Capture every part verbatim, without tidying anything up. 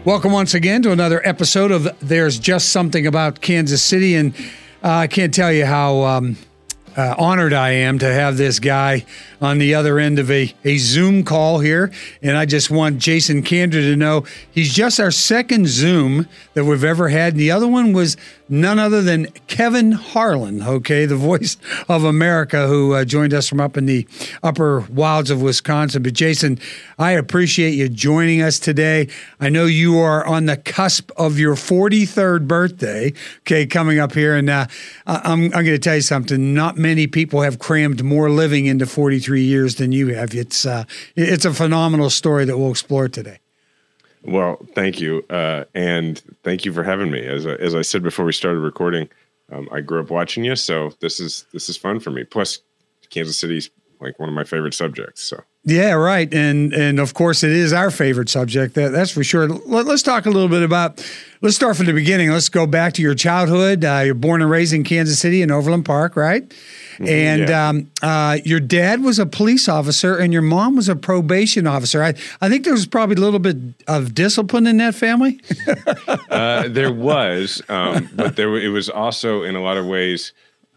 Welcome once again to another episode of There's Just Something About Kansas City. And uh, I can't tell you how um, uh, honored I am to have this guy on the other end of a, a Zoom call here. And I just want Jason Kander to know he's just our second Zoom that we've ever had. And the other one was none other than Kevin Harlan, okay, the voice of America, who uh, joined us from up in the upper wilds of Wisconsin. But Jason, I appreciate you joining us today. I know you are on the cusp of your forty-third birthday, okay, coming up here. And uh, I'm, I'm going to tell you something. Not many people have crammed more living into forty-three years than you have. It's, uh, it's a phenomenal story that we'll explore today. Well, thank you. Uh, and thank you for having me. As I, as I said before we started recording, um, I grew up watching you. So this is, this is fun for me. Plus Kansas City's like one of my favorite subjects. So. Yeah, right. And, and of course it is our favorite subject. That, that's for sure. Let, let's talk a little bit about, let's start from the beginning. Let's go back to your childhood. Uh, you're born and raised in Kansas City in Overland Park, right? Mm-hmm, and yeah. um, uh, your dad was a police officer and your mom was a probation officer. I, I think there was probably a little bit of discipline in that family. uh, there was, um, but there it was also in a lot of ways.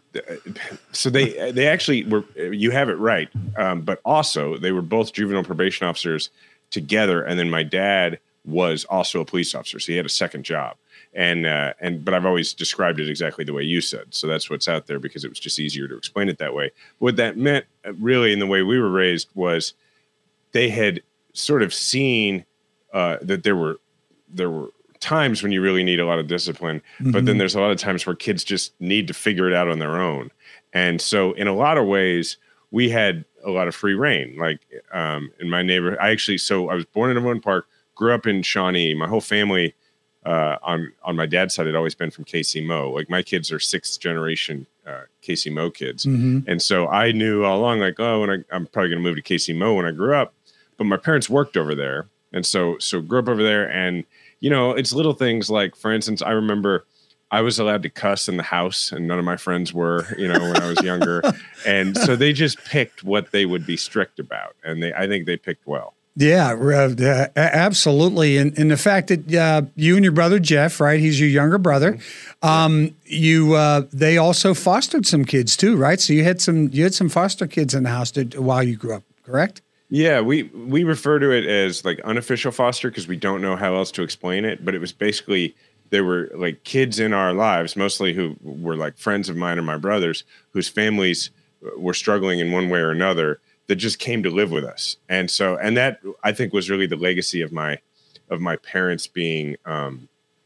So they they actually were. You have it right, um, but also they were both juvenile probation officers together, and then my dad was also a police officer, so he had a second job. And uh, and but I've always described it exactly the way you said, so that's what's out there because it was just easier to explain it that way. What that meant, really, in the way we were raised, was they had sort of seen uh, that there were there were. times when you really need a lot of discipline, mm-hmm. but then there's a lot of times where kids just need to figure it out on their own. And so in a lot of ways, we had a lot of free reign. Like um, in my neighborhood, I actually, so I was born in Overland Park, grew up in Shawnee. My whole family uh, on, on my dad's side had always been from K C M O. Like my kids are sixth generation uh, K C M O kids. Mm-hmm. And so I knew all along, like, oh, when I, I'm probably going to move to K C M O when I grew up, but my parents worked over there. And so, so grew up over there. And you know, it's little things like, for instance, I remember I was allowed to cuss in the house and none of my friends were, you know, when I was younger. And so they just picked what they would be strict about. And they, I think they picked well. Yeah, uh, absolutely. And, and the fact that uh, you and your brother, Jeff, right, he's your younger brother, um, you, uh, they also fostered some kids too, right? So you had some, you had some foster kids in the house to, while you grew up, correct? Yeah, we, we refer to it as like unofficial foster because we don't know how else to explain it. But it was basically there were like kids in our lives, mostly who were like friends of mine or my brothers, whose families were struggling in one way or another that just came to live with us. And so and that, I think, was really the legacy of my of my parents being, um,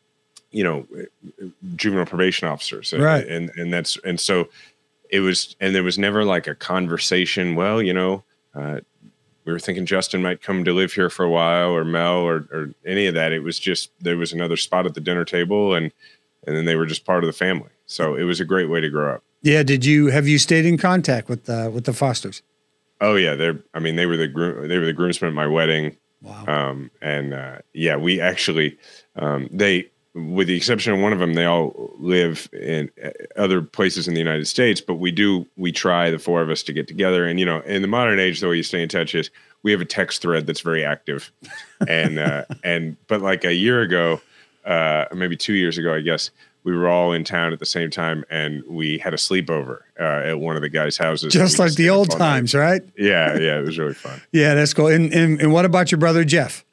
you know, juvenile probation officers. Right. And, and that's and so it was and there was never like a conversation. Well, you know, uh, we were thinking Justin might come to live here for a while or Mel or, or any of that. It was just, there was another spot at the dinner table and, and then they were just part of the family. So it was a great way to grow up. Yeah. Did you, have you stayed in contact with, uh, with the Fosters? Oh yeah. They're, I mean, they were the groom, they were the groomsmen at my wedding. Wow. Um, and, uh, yeah, we actually, um, they, with the exception of one of them, they all live in other places in the United States, but we do, we try the four of us to get together. And, you know, in the modern age, the way you stay in touch is we have a text thread that's very active. And, uh, and, but like a year ago, uh, or maybe two years ago, I guess, we were all in town at the same time and we had a sleepover, uh, at one of the guys' houses. Just like the old times, right? Yeah. Yeah. It was really fun. Yeah, that's cool. And, and, and what about your brother, Jeff?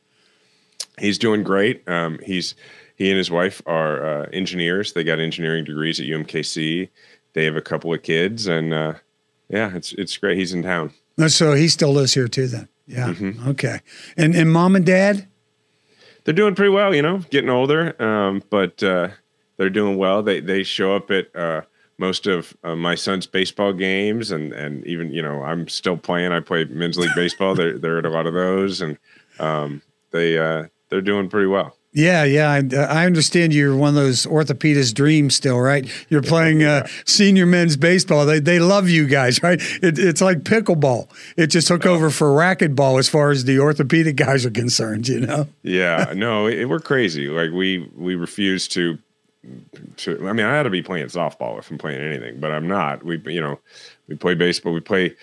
He's doing great. Um, he's, He and his wife are uh, engineers. They got engineering degrees at U M K C. They have a couple of kids, and uh, yeah, it's it's great. He's in town. So he still lives here too, then. Yeah. Mm-hmm. Okay. And and mom and dad, they're doing pretty well. You know, getting older, um, but uh, they're doing well. They they show up at uh, most of uh, my son's baseball games, and and even you know I'm still playing. I play men's league baseball. They're they're at a lot of those, and um, they uh, they're doing pretty well. Yeah, yeah. I, I understand you're one of those orthopedist dreams still, right? You're playing uh, senior men's baseball. They they love you guys, right? It, it's like pickleball. It just took over for racquetball as far as the orthopedic guys are concerned, you know? Yeah, no, it, we're crazy. Like we we refuse to, to. I mean, I ought to be playing softball if I'm playing anything, but I'm not. We, you know, we play baseball. We play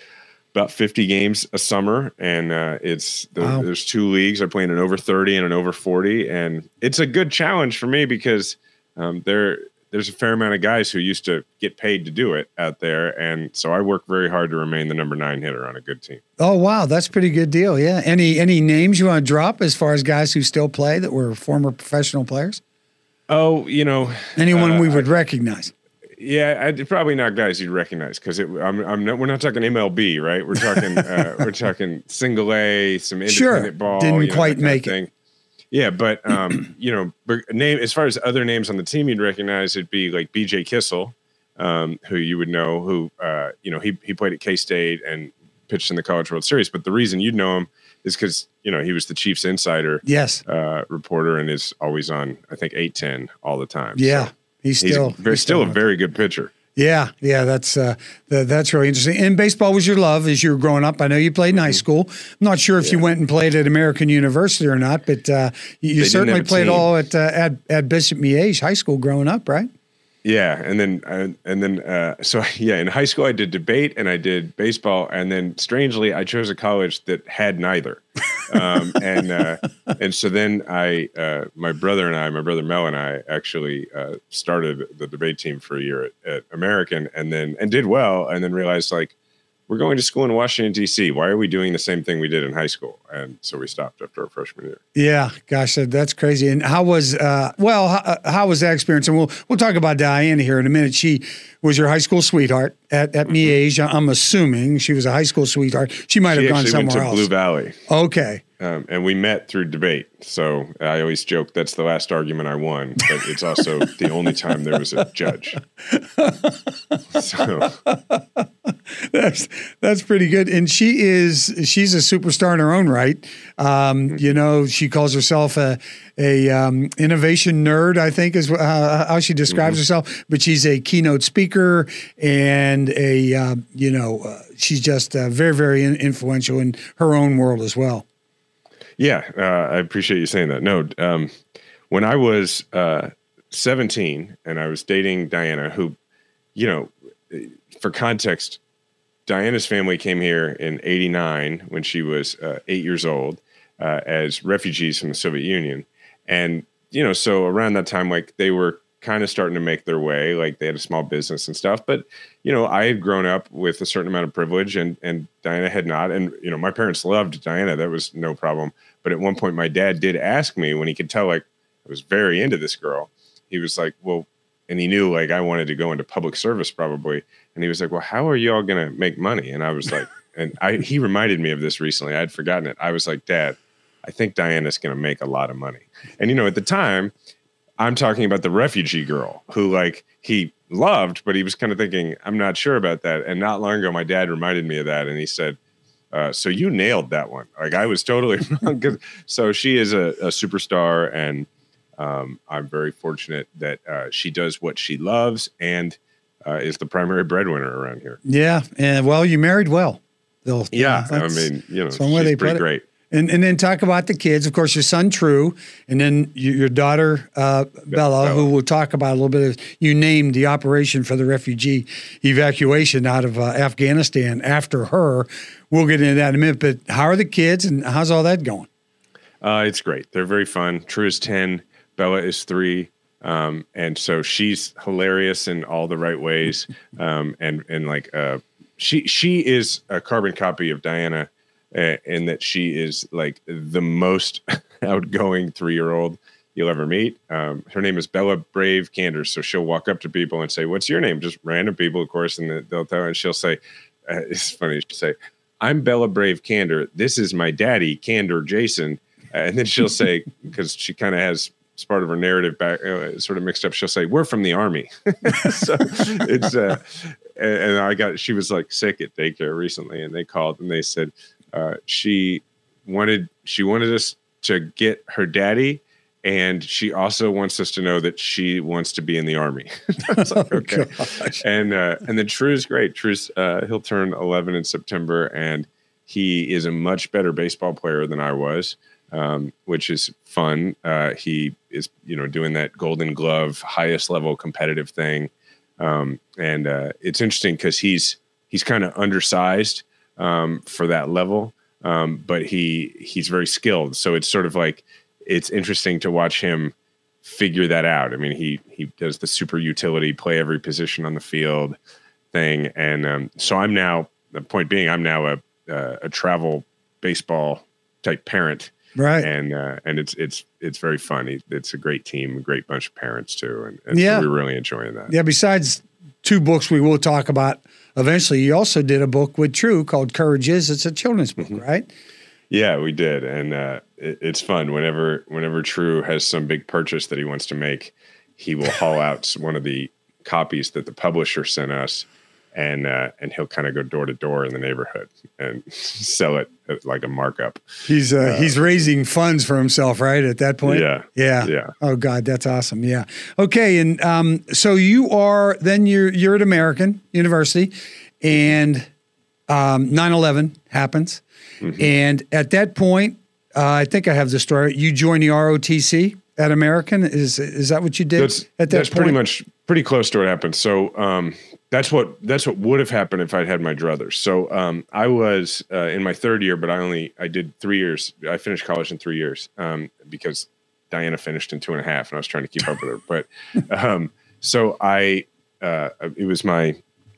about fifty games a summer, and uh, it's the, wow. there's two leagues. I play in an over thirty and an over forty, and it's a good challenge for me because um, there there's a fair amount of guys who used to get paid to do it out there, and so I work very hard to remain the number nine hitter on a good team. Oh wow, that's a pretty good deal. Yeah. Any any names you want to drop as far as guys who still play that were former professional players? Oh, you know, anyone uh, we would I, recognize. Yeah, I'd, probably not guys you'd recognize because I'm, I'm not, we're not talking M L B, right? We're talking uh, we're talking single A, some independent sure. ball. Didn't you know, quite make it. Thing. Yeah, but um, you know, name as far as other names on the team you'd recognize, it'd be like B J Kissel, um, who you would know, who uh, you know he he played at K-State and pitched in the College World Series. But the reason you'd know him is because you know he was the Chiefs insider, yes, uh, reporter, and is always on I think eight ten all the time. Yeah, so he's still he's, very, he's still still a very good pitcher. Yeah, yeah, that's uh, th- that's really interesting. And baseball was your love as you were growing up. I know you played in high school. I'm not sure if yeah. you went and played at American University or not, but uh, you, you certainly played team. all at, uh, at at Bishop Miege High School growing up, right? Yeah, and then uh, and then uh, so yeah, in high school I did debate and I did baseball, and then strangely I chose a college that had neither, um, and uh, and so then I uh, my brother and I, my brother Mel and I actually uh, started the debate team for a year at, at American, and then and did well, and then realized like we're going to school in Washington D C. Why are we doing the same thing we did in high school? And so we stopped after our freshman year. Yeah, gosh, that's crazy. And how was uh, well? How, how was that experience? And we'll we'll talk about Diana here in a minute. She was your high school sweetheart at at mm-hmm. Miege. I'm assuming she was a high school sweetheart. She might have she gone somewhere went to else. Blue Valley. Okay. Um, and we met through debate. So I always joke that's the last argument I won, but it's also the only time there was a judge. So that's that's pretty good. And she is she's a superstar in her own right. Um, mm-hmm. You know, she calls herself a a um, innovation nerd, I think is uh, how she describes mm-hmm. herself. But she's a keynote speaker and a uh, you know uh, she's just uh, very very influential in her own world as well. Yeah, uh, I appreciate you saying that. No, um, when I was uh, seventeen and I was dating Diana, who, you know, for context, Diana's family came here in eighty-nine when she was uh, eight years old uh, as refugees from the Soviet Union. And, you know, so around that time, like they were kind of starting to make their way, like they had a small business and stuff. But, you know, I had grown up with a certain amount of privilege and, and Diana had not. And, you know, my parents loved Diana. That was no problem. But at one point, my dad did ask me when he could tell, like, I was very into this girl. He was like, well, and he knew, like, I wanted to go into public service probably. And he was like, well, how are you all going to make money? And I was like, and I he reminded me of this recently. I had forgotten it. I was like, Dad, I think Diana's going to make a lot of money. And, you know, at the time, I'm talking about the refugee girl who, like, he loved, but he was kind of thinking, I'm not sure about that. And not long ago, my dad reminded me of that. And he said, Uh, so you nailed that one. Like I was totally wrong. So she is a, a superstar, and um, I'm very fortunate that uh, she does what she loves and uh, is the primary breadwinner around here. Yeah, and well, you married well. They'll, yeah, I mean, you know, she's they pretty great. And and then talk about the kids. Of course, your son True, and then your, your daughter uh, Bella, Bella, who we'll talk about a little bit. Of, you named the operation for the refugee evacuation out of uh, Afghanistan after her. We'll get into that in a minute. But how are the kids, and how's all that going? Uh, it's great. They're very fun. True is ten. Bella is three. Um, and so she's hilarious in all the right ways. Um, and and like uh, she she is a carbon copy of Diana. Uh, in that she is like the most outgoing three-year-old you'll ever meet. Um, her name is Bella Brave Candor. So she'll walk up to people and say, what's your name? Just random people, of course. And they'll tell her, and she'll say, uh, it's funny. She'll say, I'm Bella Brave Candor. This is my daddy, Candor Jason. Uh, and then she'll say, because she kind of has it's part of her narrative back, uh, sort of mixed up. She'll say, we're from the Army. So it's, uh, and, and I got, she was like sick at daycare recently, and they called and they said, Uh, she wanted she wanted us to get her daddy, and she also wants us to know that she wants to be in the Army. I was like, okay. Oh, and uh, and then True's great. True's uh, he'll turn eleven in September, and he is a much better baseball player than I was, um, which is fun. Uh, he is you know doing that Golden Glove highest level competitive thing, um, and uh, it's interesting because he's he's kind of undersized. um, for that level, um, but he he's very skilled. So it's sort of like it's interesting to watch him figure that out. I mean, he he does the super utility, play every position on the field thing, and um, so I'm now. The point being, I'm now a uh, a travel baseball type parent, right? And uh, and it's it's it's very fun. It's a great team, a great bunch of parents too, and, and yeah, so we're really enjoying that. Yeah. Besides two books we will talk about eventually, you also did a book with True called Courage Is. It's a children's book, mm-hmm. right? Yeah, we did, and uh, it, it's fun. Whenever whenever True has some big purchase that he wants to make, he will haul out one of the copies that the publisher sent us. And uh, and he'll kind of go door to door in the neighborhood and sell it at like a markup. He's uh, uh, he's raising funds for himself, right? At that point, yeah, yeah, yeah. Oh God, that's awesome. Yeah. Okay, and um, so you are then you're you're at American University, and um, nine eleven happens, mm-hmm. and at that point, uh, I think I have the story. You joined the R O T C at American. Is is that what you did? That's, at that that's point? pretty much pretty close to what happened. So. Um, That's what that's what would have happened if I'd had my druthers. So um, I was uh, in my third year, but I only I did three years. I finished college in three years um, because Diana finished in two and a half, and I was trying to keep up with her. But um, so I uh, it was my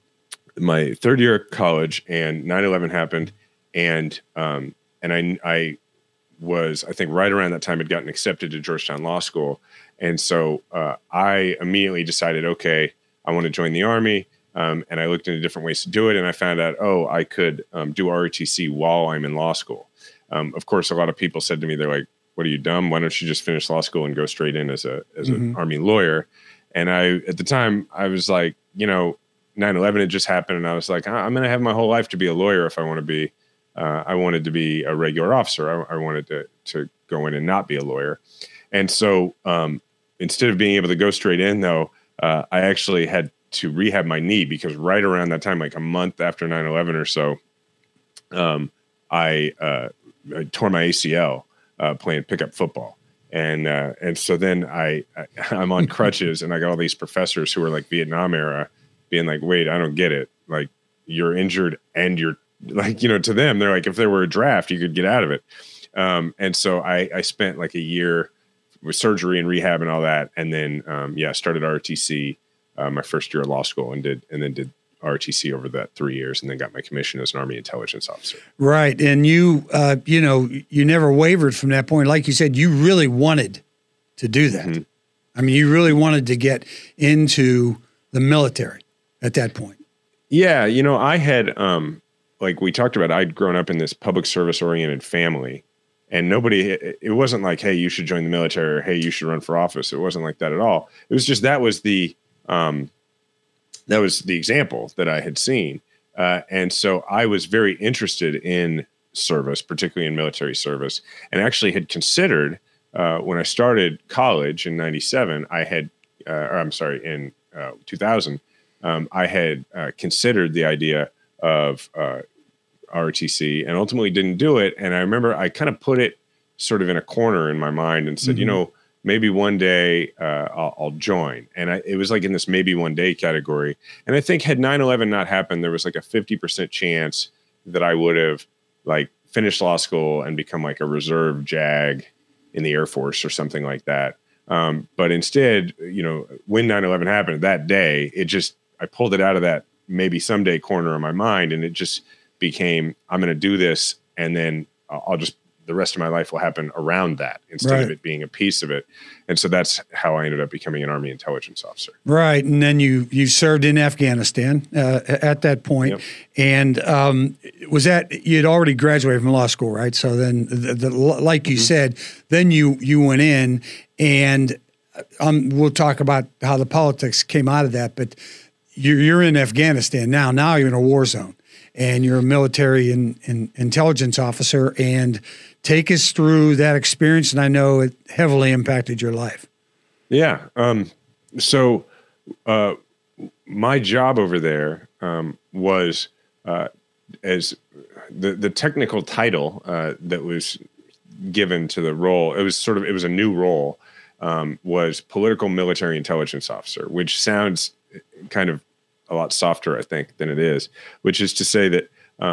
my third year of college, and nine eleven happened, and um, and I I was I think right around that time had gotten accepted to Georgetown Law School, and so uh, I immediately decided, okay, I want to join the Army. Um, and I looked into different ways to do it, and I found out, oh, I could um, do R O T C while I'm in law school. Um, of course, a lot of people said to me, they're like, "What are you, dumb? Why don't you just finish law school and go straight in as a as mm-hmm. an Army lawyer?" And I, at the time, I was like, you know, nine eleven had just happened, and I was like, I'm going to have my whole life to be a lawyer if I want to be. Uh, I wanted to be a regular officer. I, I wanted to to go in and not be a lawyer. And so um, instead of being able to go straight in, though, uh, I actually had to rehab my knee because right around that time, like a month after nine eleven or so, um, I, uh, I tore my A C L uh, playing pickup football. And uh, and so then I, I, I'm on crutches, and I got all these professors who were like Vietnam era being like, wait, I don't get it. Like, you're injured and you're like, you know, to them, they're like, if there were a draft, you could get out of it. Um, and so I, I spent like a year with surgery and rehab and all that. And then, um, yeah, started R O T C Uh, my first year of law school and did and then did R O T C over that three years and then got my commission as an Army intelligence officer. Right. And you, uh, you know, you never wavered from that point. Like you said, you really wanted to do that. Mm-hmm. I mean, you really wanted to get into the military at that point. Yeah. You know, I had, um, like we talked about, I'd grown up in this public service oriented family, and nobody, it, it wasn't like, hey, you should join the military, or hey, you should run for office. It wasn't like that at all. It was just, that was the, Um, that was the example that I had seen. Uh, and so I was very interested in service, particularly in military service, and actually had considered uh, when I started college in ninety-seven, I had, uh, or I'm sorry, in uh, two thousand, um, I had uh, considered the idea of uh, R O T C and ultimately didn't do it. And I remember I kind of put it sort of in a corner in my mind and said, mm-hmm. you know, maybe one day uh, I'll, I'll join. And I, it was like in this maybe one day category. And I think had nine eleven not happened, there was like a fifty percent chance that I would have like finished law school and become like a reserve JAG in the Air Force or something like that. Um, but instead, you know, when nine eleven happened that day, it just, I pulled it out of that maybe someday corner of my mind. And it just became, I'm going to do this. And then I'll just, the rest of my life will happen around that instead right. of it being a piece of it. And so that's how I ended up becoming an Army intelligence officer. Right. And then you, you served in Afghanistan uh, at that point. Yep. And um, was that, you'd already graduated from law school, right? So then, the, the, like you mm-hmm. said, then you, you went in and um, we'll talk about how the politics came out of that, but you're, you're in Afghanistan now. Now you're in a war zone. And you're a military and, and intelligence officer, and take us through that experience. And I know it heavily impacted your life. Yeah. Um, so uh, my job over there um, was uh, as the, the technical title uh, that was given to the role. It was sort of, it was a new role, um, was political military intelligence officer, which sounds kind of a lot softer, I think, than it is, which is to say that um,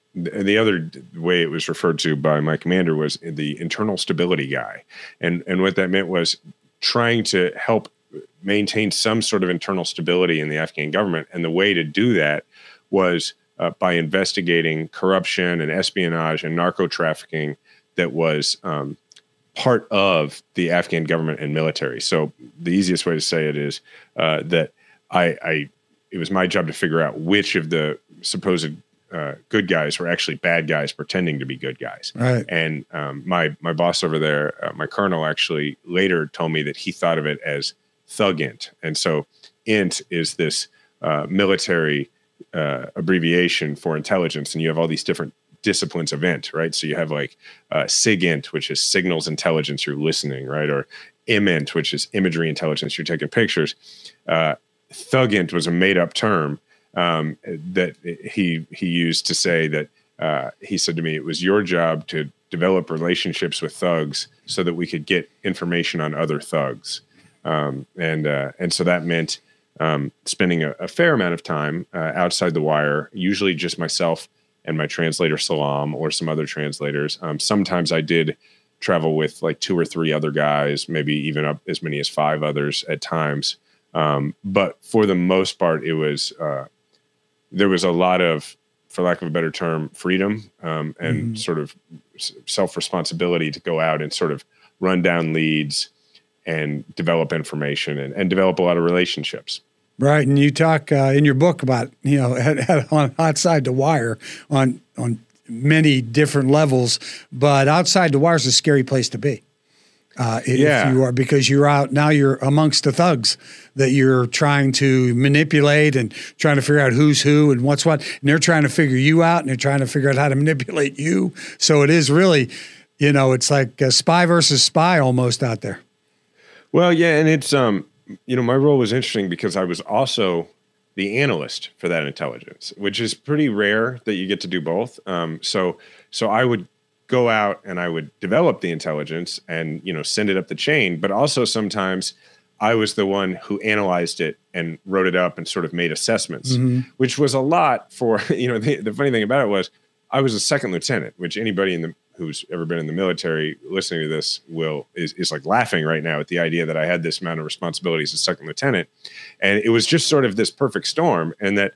the, the other way it was referred to by my commander was the internal stability guy. And, and what that meant was trying to help maintain some sort of internal stability in the Afghan government. And the way to do that was uh, by investigating corruption and espionage and narco trafficking that was um, part of the Afghan government and military. So the easiest way to say it is uh, that I, I, it was my job to figure out which of the supposed uh, good guys were actually bad guys pretending to be good guys. Right. And um, my my boss over there, uh, my colonel, actually later told me that he thought of it as Thug Int. And so Int is this uh, military uh, abbreviation for intelligence, and you have all these different disciplines of int, right? So you have like uh, SIGINT, which is signals intelligence, you're listening, right? Or IMINT, which is imagery intelligence, you're taking pictures. Uh, Thugint was a made-up term um, that he he used to say that uh, he said to me, it was your job to develop relationships with thugs so that we could get information on other thugs. Um, and uh, and so that meant um, spending a, a fair amount of time uh, outside the wire, usually just myself and my translator Salam or some other translators. Um, sometimes I did travel with like two or three other guys, maybe even up as many as five others at times. Um, but for the most part, it was uh, there was a lot of, for lack of a better term, freedom um, and mm-hmm. sort of self-responsibility to go out and sort of run down leads and develop information and, and develop a lot of relationships. Right, and you talk uh, in your book about, you know, on outside the wire on on many different levels, but outside the wire is a scary place to be. Uh, yeah. If you are, because you're out now, you're amongst the thugs that you're trying to manipulate and trying to figure out who's who and what's what, and they're trying to figure you out and they're trying to figure out how to manipulate you. So it is really, you know, it's like a spy versus spy almost out there. Well, yeah, and it's um. you know, my role was interesting because I was also the analyst for that intelligence, which is pretty rare that you get to do both. Um, so, so I would go out and I would develop the intelligence and, you know, send it up the chain. But also sometimes I was the one who analyzed it and wrote it up and sort of made assessments, mm-hmm. which was a lot for, you know, the, the funny thing about it was I was a second lieutenant, which anybody in the who's ever been in the military listening to this will is, is like laughing right now at the idea that I had this amount of responsibility as a second lieutenant. And it was just sort of this perfect storm. And that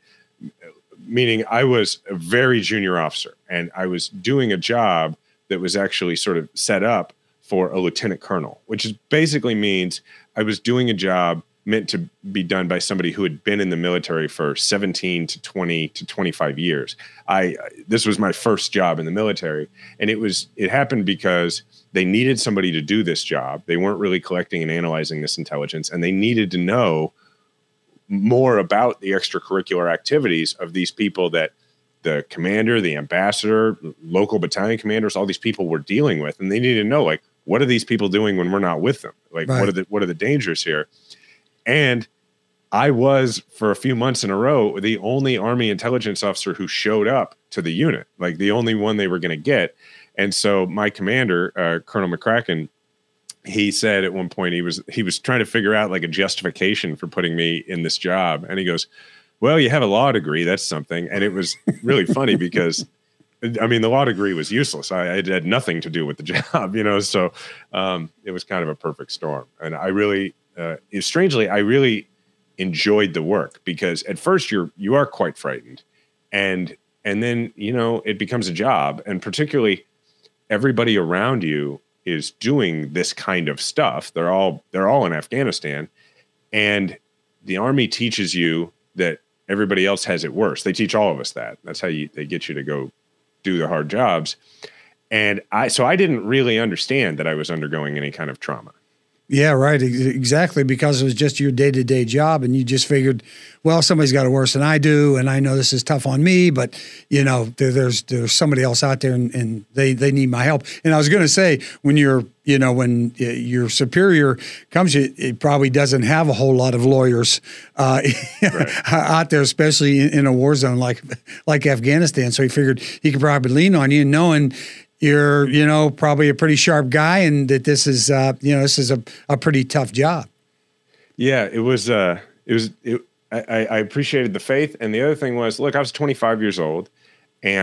meaning I was a very junior officer and I was doing a job that was actually sort of set up for a lieutenant colonel, which is basically means I was doing a job meant to be done by somebody who had been in the military for seventeen to twenty to twenty-five years. I, this was my first job in the military, and it was, it happened because they needed somebody to do this job. They weren't really collecting and analyzing this intelligence, and they needed to know more about the extracurricular activities of these people that the commander, the ambassador, local battalion commanders, all these people were dealing with. And they needed to know, like, what are these people doing when we're not with them? Like, right. what are the, what are the dangers here? And I was, for a few months in a row, the only Army intelligence officer who showed up to the unit, like the only one they were going to get. And so my commander, uh, Colonel McCracken, he said at one point, he was, he was trying to figure out like a justification for putting me in this job. And he goes, well, you have a law degree. That's something. And it was really funny because, I mean, the law degree was useless. I, I had nothing to do with the job, you know? So um, it was kind of a perfect storm. And I really, Uh, strangely, I really enjoyed the work because at first you're you are quite frightened, and and then you know it becomes a job, and particularly everybody around you is doing this kind of stuff. They're all they're all in Afghanistan, and the Army teaches you that everybody else has it worse. They teach all of us that. That's how you they get you to go do the hard jobs, and I so I didn't really understand that I was undergoing any kind of trauma. Yeah, right. Exactly. Because it was just your day-to-day job and you just figured, well, somebody's got it worse than I do. And I know this is tough on me, but you know, there, there's, there's somebody else out there and, and they, they need my help. And I was going to say, when you're, you know, when your superior comes, it, it probably doesn't have a whole lot of lawyers uh, right. out there, especially in, in a war zone like, like Afghanistan. So he figured he could probably lean on you, knowing you're, you know, probably a pretty sharp guy and that this is, uh, you know, this is a, a pretty tough job. Yeah, it was, uh, it was, it, I, I appreciated the faith. And the other thing was, look, I was twenty-five years old and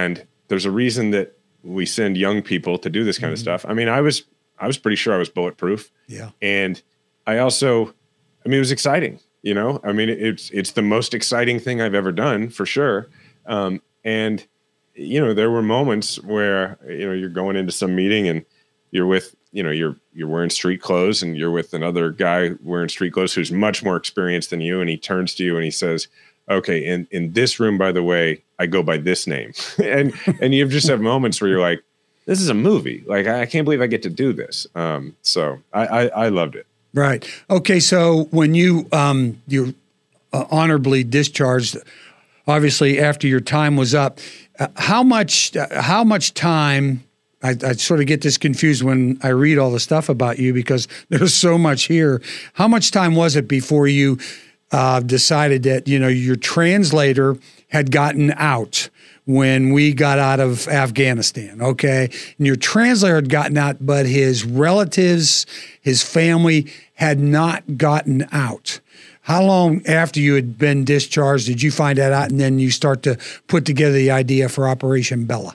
there's a reason that we send young people to do this kind mm-hmm. of stuff. I mean, I was, I was pretty sure I was bulletproof. Yeah. And I also, I mean, it was exciting, you know, I mean, it's, it's the most exciting thing I've ever done for sure. Um, and, you know, there were moments where, you know, you're going into some meeting and you're with, you know, you're, you're wearing street clothes and you're with another guy wearing street clothes who's much more experienced than you. And he turns to you and he says, okay, in, in this room, by the way, I go by this name. and, and you just have moments where you're like, this is a movie. Like, I can't believe I get to do this. Um, so I, I, I loved it. Right. Okay. So when you, um, you uh, honorably discharged, obviously after your time was up, uh, how much, uh, how much time, I, I sort of get this confused when I read all the stuff about you because there's so much here. How much time was it before you Uh, decided that, you know, your translator had gotten out when we got out of Afghanistan, okay? And your translator had gotten out, but his relatives, his family had not gotten out. How long after you had been discharged did you find that out and then you start to put together the idea for Operation Bella?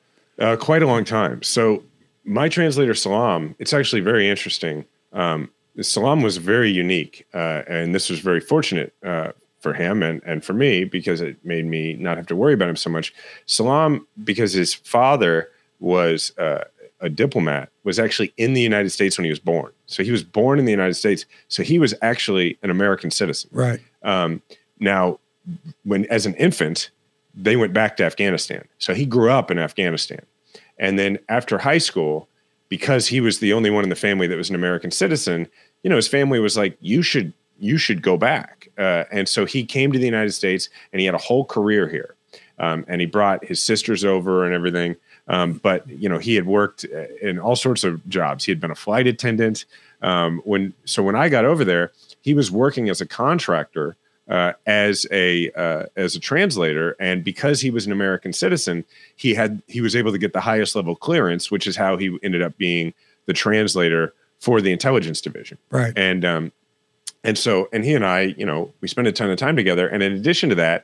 Uh, quite a long time. So my translator, Salam, it's actually very interesting. Um, Salam was very unique, uh, and this was very fortunate uh, for him and, and for me because it made me not have to worry about him so much. Salam, because his father was uh, a diplomat, was actually in the United States when he was born. So he was born in the United States. So he was actually an American citizen. Right. Um, now, when as an infant, they went back to Afghanistan. So he grew up in Afghanistan. And then after high school, because he was the only one in the family that was an American citizen, you know, his family was like, you should, you should go back. Uh, and so he came to the United States and he had a whole career here. Um, and he brought his sisters over and everything. Um, but, you know, he had worked in all sorts of jobs. He had been a flight attendant. Um, when, so when I got over there, he was working as a contractor, uh, as a, uh, as a translator. And because he was an American citizen, he had, he was able to get the highest level clearance, which is how he ended up being the translator for the intelligence division. Right. And, um, and so, and he and I, you know, we spent a ton of time together. And in addition to that,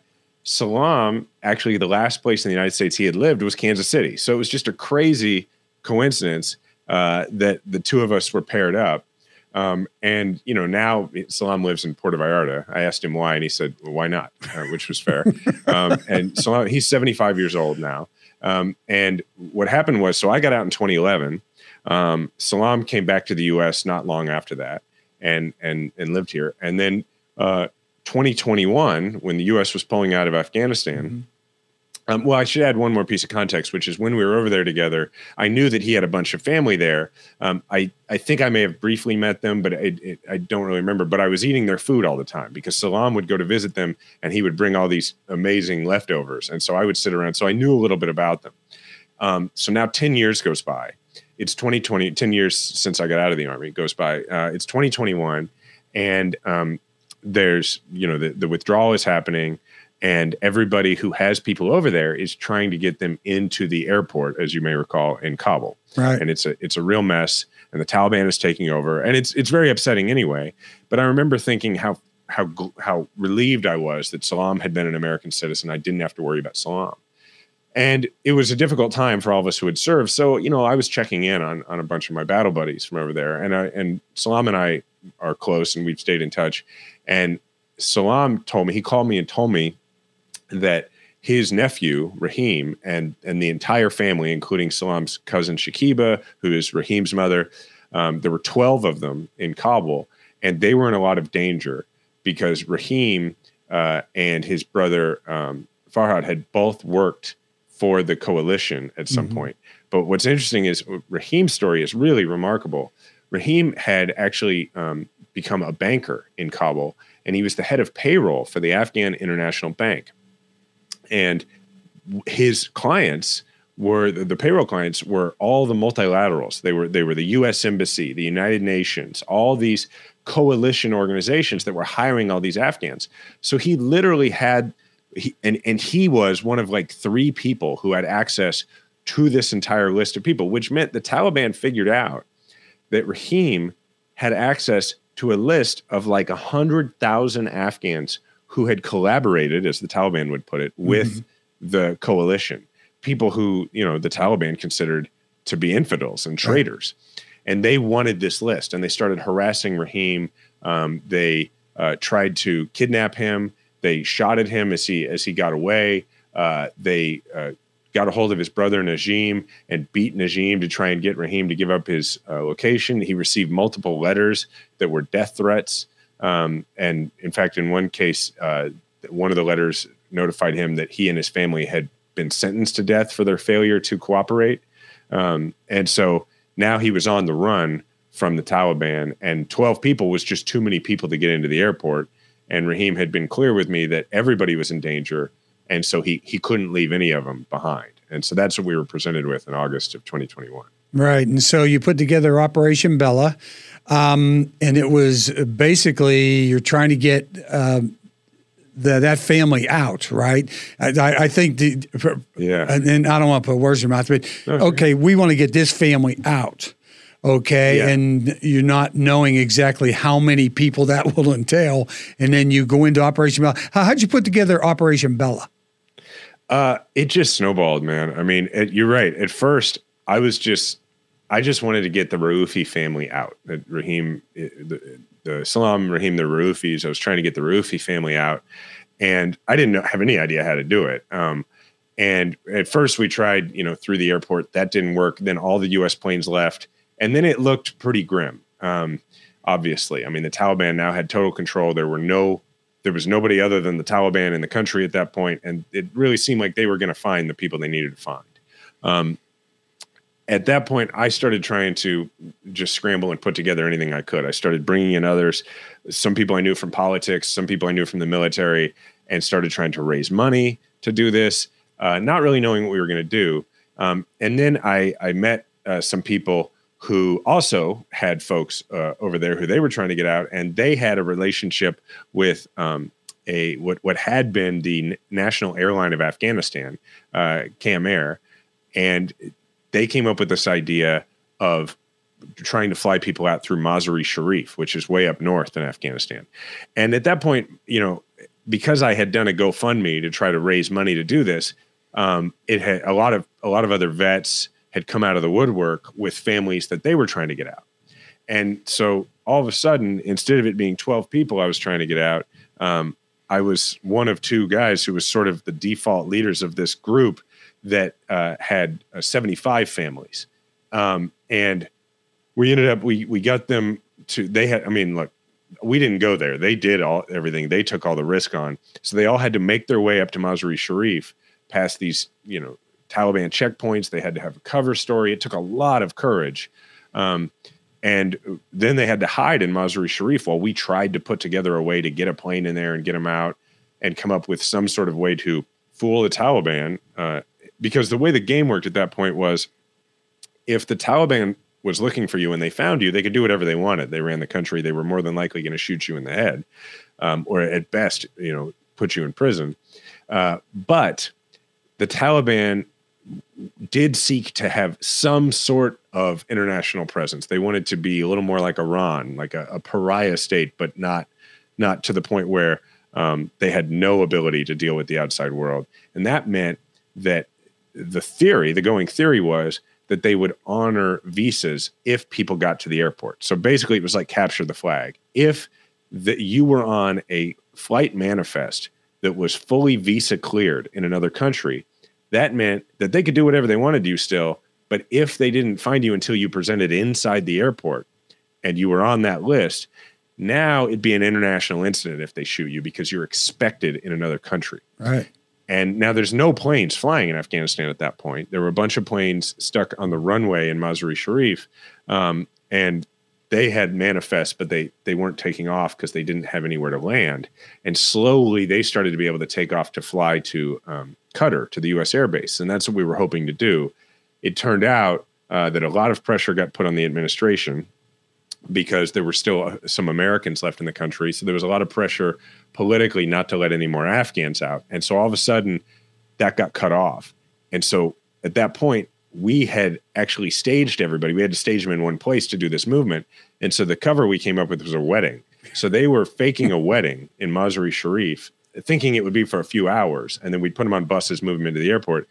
Salam, actually the last place in the United States he had lived was Kansas City. So it was just a crazy coincidence, uh, that the two of us were paired up. Um, and, you know, now Salam lives in Puerto Vallarta. I asked him why, and he said, well, why not? Uh, which was fair. um, and Salam, he's seventy-five years old now. Um, and what happened was, so I got out in twenty eleven. Um, Salam came back to the U S not long after that and, and, and lived here. And then, uh, twenty twenty-one, when the U S was pulling out of Afghanistan, mm-hmm. Um, well, I should add one more piece of context, which is when we were over there together, I knew that he had a bunch of family there. Um, I, I think I may have briefly met them, but it, it, I don't really remember. But I was eating their food all the time because Salam would go to visit them and he would bring all these amazing leftovers. And so I would sit around. So I knew a little bit about them. Um, so now ten years goes by. It's twenty twenty, ten years since I got out of the Army goes by. Uh, it's twenty twenty-one. And um, there's, you know, the, the withdrawal is happening. And everybody who has people over there is trying to get them into the airport, as you may recall, in Kabul. Right. And it's a it's a real mess. And the Taliban is taking over, and it's it's very upsetting anyway. But I remember thinking how how how relieved I was that Salam had been an American citizen. I didn't have to worry about Salam. And it was a difficult time for all of us who had served. So you know, I was checking in on on a bunch of my battle buddies from over there, and I and Salam and I are close, and we've stayed in touch. And Salam told me, he called me and told me that his nephew, Rahim, and, and the entire family, including Salam's cousin Shakiba, who is Rahim's mother, um, there were twelve of them in Kabul, and they were in a lot of danger because Rahim uh, and his brother um, Farhad had both worked for the coalition at some mm-hmm. point. But what's interesting is Rahim's story is really remarkable. Rahim had actually um, become a banker in Kabul, and he was the head of payroll for the Afghan International Bank. And his clients were the, the payroll clients were all the multilaterals. They were they were the U S Embassy, the United Nations, all these coalition organizations that were hiring all these Afghans. So he literally had, he, and and he was one of like three people who had access to this entire list of people, which meant the Taliban figured out that Rahim had access to a list of like a hundred thousand Afghans who had collaborated, as the Taliban would put it, with mm-hmm. the coalition. people who, you know, the Taliban considered to be infidels and traitors. Right. And they wanted this list, and they started harassing Rahim. Um, they uh, tried to kidnap him. They shot at him as he as he got away. Uh, they uh, got a hold of his brother Najim and beat Najim to try and get Rahim to give up his uh, location. He received multiple letters that were death threats. Um, and in fact, in one case, uh, one of the letters notified him that he and his family had been sentenced to death for their failure to cooperate. Um, and so now he was on the run from the Taliban, and twelve people was just too many people to get into the airport. And Rahim had been clear with me that everybody was in danger. And so he he couldn't leave any of them behind. And so that's what we were presented with in August of twenty twenty-one. Right. And so you put together Operation Bella, um, and it was basically you're trying to get uh, the, that family out, right? I, I think, the, yeah. And, and I don't want to put words in your mouth, but no, okay, sure. We want to get this family out. Okay, yeah. And you're not knowing exactly how many people that will entail, and then you go into Operation Bella. How, how'd you put together Operation Bella? Uh, it just snowballed, man. I mean, it, you're right. At first, I was just, I just wanted to get the Raufi family out. Rahim, the, the Salam, Rahim, the Raufis. I was trying to get the Raufi family out, and I didn't know, have any idea how to do it. Um, and at first, we tried, you know, through the airport. That didn't work. Then all the U S planes left. And then it looked pretty grim, um, obviously. I mean, the Taliban now had total control. There were no, there was nobody other than the Taliban in the country at that point, and it really seemed like they were going to find the people they needed to find. Um, at that point, I started trying to just scramble and put together anything I could. I started bringing in others, some people I knew from politics, some people I knew from the military, and started trying to raise money to do this, uh, not really knowing what we were going to do. Um, and then I, I met uh, some people who also had folks uh, over there who they were trying to get out, and they had a relationship with um, a what what had been the N- national airline of Afghanistan, uh, Kam Air, and they came up with this idea of trying to fly people out through Mazar-e Sharif, which is way up north in Afghanistan. And at that point, you know, because I had done a GoFundMe to try to raise money to do this, um, it had a lot of a lot of other vets had come out of the woodwork with families that they were trying to get out. And so all of a sudden, instead of it being twelve people I was trying to get out, um, I was one of two guys who was sort of the default leaders of this group that uh, had uh, seventy-five families. Um, and we ended up, we we got them to, they had, I mean, look, we didn't go there. They did all everything. They took all the risk on. So they all had to make their way up to Mazar-e Sharif, past these, you know, Taliban checkpoints. They had to have a cover story. It took a lot of courage. Um, and then they had to hide in Mazar-e Sharif while we tried to put together a way to get a plane in there and get them out and come up with some sort of way to fool the Taliban. Uh, because the way the game worked at that point was if the Taliban was looking for you and they found you, they could do whatever they wanted. They ran the country. They were more than likely going to shoot you in the head, um, or at best, you know, put you in prison. Uh, but the Taliban did seek to have some sort of international presence. They wanted to be a little more like Iran, like a, a pariah state, but not not to the point where um, they had no ability to deal with the outside world. And that meant that the theory, the going theory was that they would honor visas if people got to the airport. So basically it was like capture the flag. If the, you were on a flight manifest that was fully visa cleared in another country, that meant that they could do whatever they wanted to do still, but if they didn't find you until you presented inside the airport and you were on that list, now it'd be an international incident if they shoot you because you're expected in another country. Right. And now there's no planes flying in Afghanistan at that point. There were a bunch of planes stuck on the runway in Mazar-e Sharif, um, and they had manifests, but they they weren't taking off because they didn't have anywhere to land. And slowly they started to be able to take off to fly to um, Qatar, to the U S Air Base. And that's what we were hoping to do. It turned out uh, that a lot of pressure got put on the administration because there were still some Americans left in the country. So there was a lot of pressure politically not to let any more Afghans out. And so all of a sudden that got cut off. And so at that point, we had actually staged everybody. We had to stage them in one place to do this movement. And so the cover we came up with was a wedding. So they were faking a wedding in Mazar-e Sharif, thinking it would be for a few hours. And then we'd put them on buses, move them into the airport.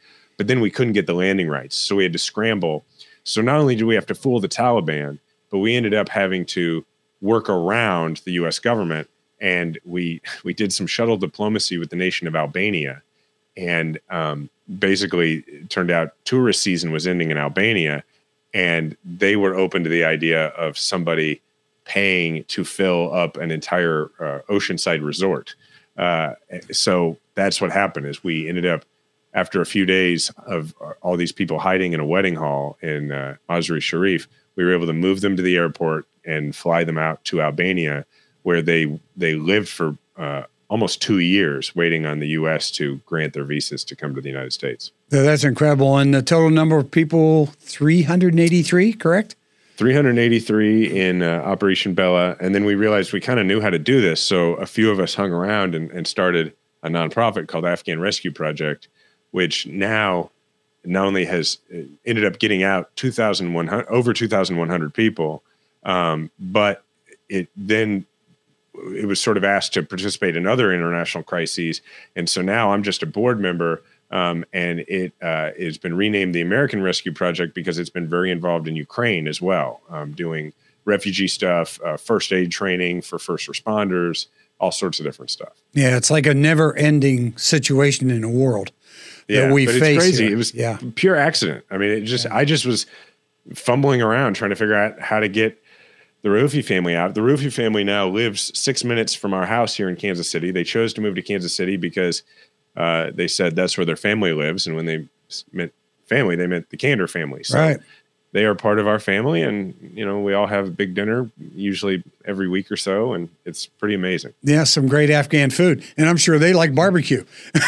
but then we couldn't get the landing rights. So we had to scramble. So not only did we have to fool the Taliban, but we ended up having to work around the U S government. And we we did some shuttle diplomacy with the nation of Albania. And um, basically, it turned out tourist season was ending in Albania. And they were open to the idea of somebody paying to fill up an entire uh, oceanside resort. Uh, so that's what happened is we ended up, after a few days of all these people hiding in a wedding hall in uh, Mazar-i Sharif, we were able to move them to the airport and fly them out to Albania, where they they lived for uh, almost two years waiting on the U S to grant their visas to come to the United States. So that's incredible. And the total number of people, three hundred eighty-three, correct? three hundred eighty-three in uh, Operation Bella. And then we realized we kind of knew how to do this. So a few of us hung around and, and started a nonprofit called Afghan Rescue Project, which now not only has ended up getting out two thousand one hundred, over two thousand one hundred people, um, but it then it was sort of asked to participate in other international crises. And so now I'm just a board member, um, and it uh, has been renamed the American Rescue Project because it's been very involved in Ukraine as well, um, doing refugee stuff, uh, first aid training for first responders, all sorts of different stuff. Yeah, it's like a never-ending situation in the world yeah, that we but face. It's crazy. Here. It was yeah. pure accident. I mean, it just yeah. I just was fumbling around trying to figure out how to get the Raoufi family out. The Raoufi family now lives six minutes from our house here in Kansas City. They chose to move to Kansas City because uh, they said that's where their family lives. And when they meant family, they meant the Kander family. So right. they are part of our family. And, you know, we all have a big dinner usually every week or so. And it's pretty amazing. Yeah, some great Afghan food. And I'm sure they like barbecue.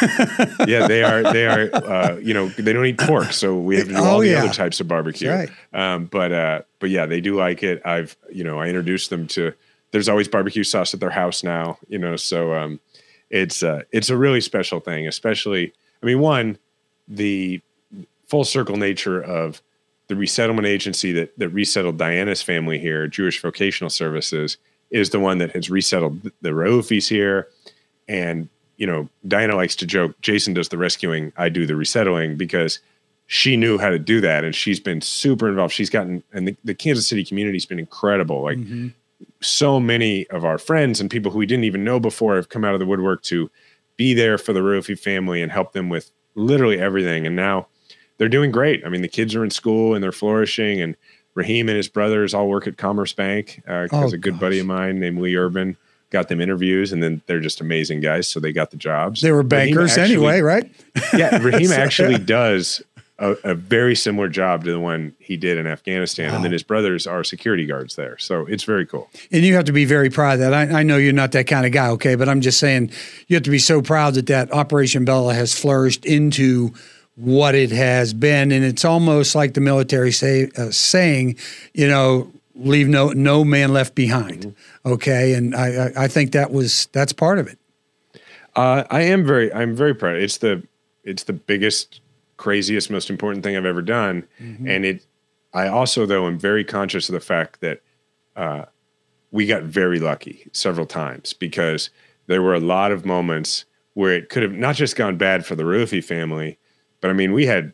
yeah, they are, they are, uh, you know, they don't eat pork. So we have to do oh, all the yeah. other types of barbecue. Right. Um, but, uh, but yeah, they do like it. I've, you know, I introduced them to, there's always barbecue sauce at their house now, you know, so um, it's, uh, it's a really special thing, especially, I mean, one, the full circle nature of the resettlement agency that, that resettled Diana's family here, Jewish Vocational Services, is the one that has resettled the Raoufis here. And, you know, Diana likes to joke, Jason does the rescuing, I do the resettling, because she knew how to do that. And she's been super involved. She's gotten, and the, the Kansas City community's been incredible. Like mm-hmm. so many of our friends and people who we didn't even know before have come out of the woodwork to be there for the Raoufi family and help them with literally everything. And now they're doing great. I mean, the kids are in school and they're flourishing, and Raheem and his brothers all work at Commerce Bank because uh, oh, a good gosh. buddy of mine named Lee Urban got them interviews, and then they're just amazing guys. So they got the jobs. They were bankers actually, anyway, right? Yeah. Raheem actually does a, a very similar job to the one he did in Afghanistan. Wow. And then his brothers are security guards there. So it's very cool. And you have to be very proud of that. I, I know you're not that kind of guy. Okay. But I'm just saying you have to be so proud that that Operation Bella has flourished into what it has been. And it's almost like the military say, uh, saying, you know, leave no no man left behind. Mm-hmm. Okay. And I, I think that was that's part of it. Uh, I am very I'm very proud. It's the it's the biggest, craziest, most important thing I've ever done. Mm-hmm. And it I also, though, am very conscious of the fact that uh, we got very lucky several times, because there were a lot of moments where it could have not just gone bad for the Raoufi family, but I mean, we had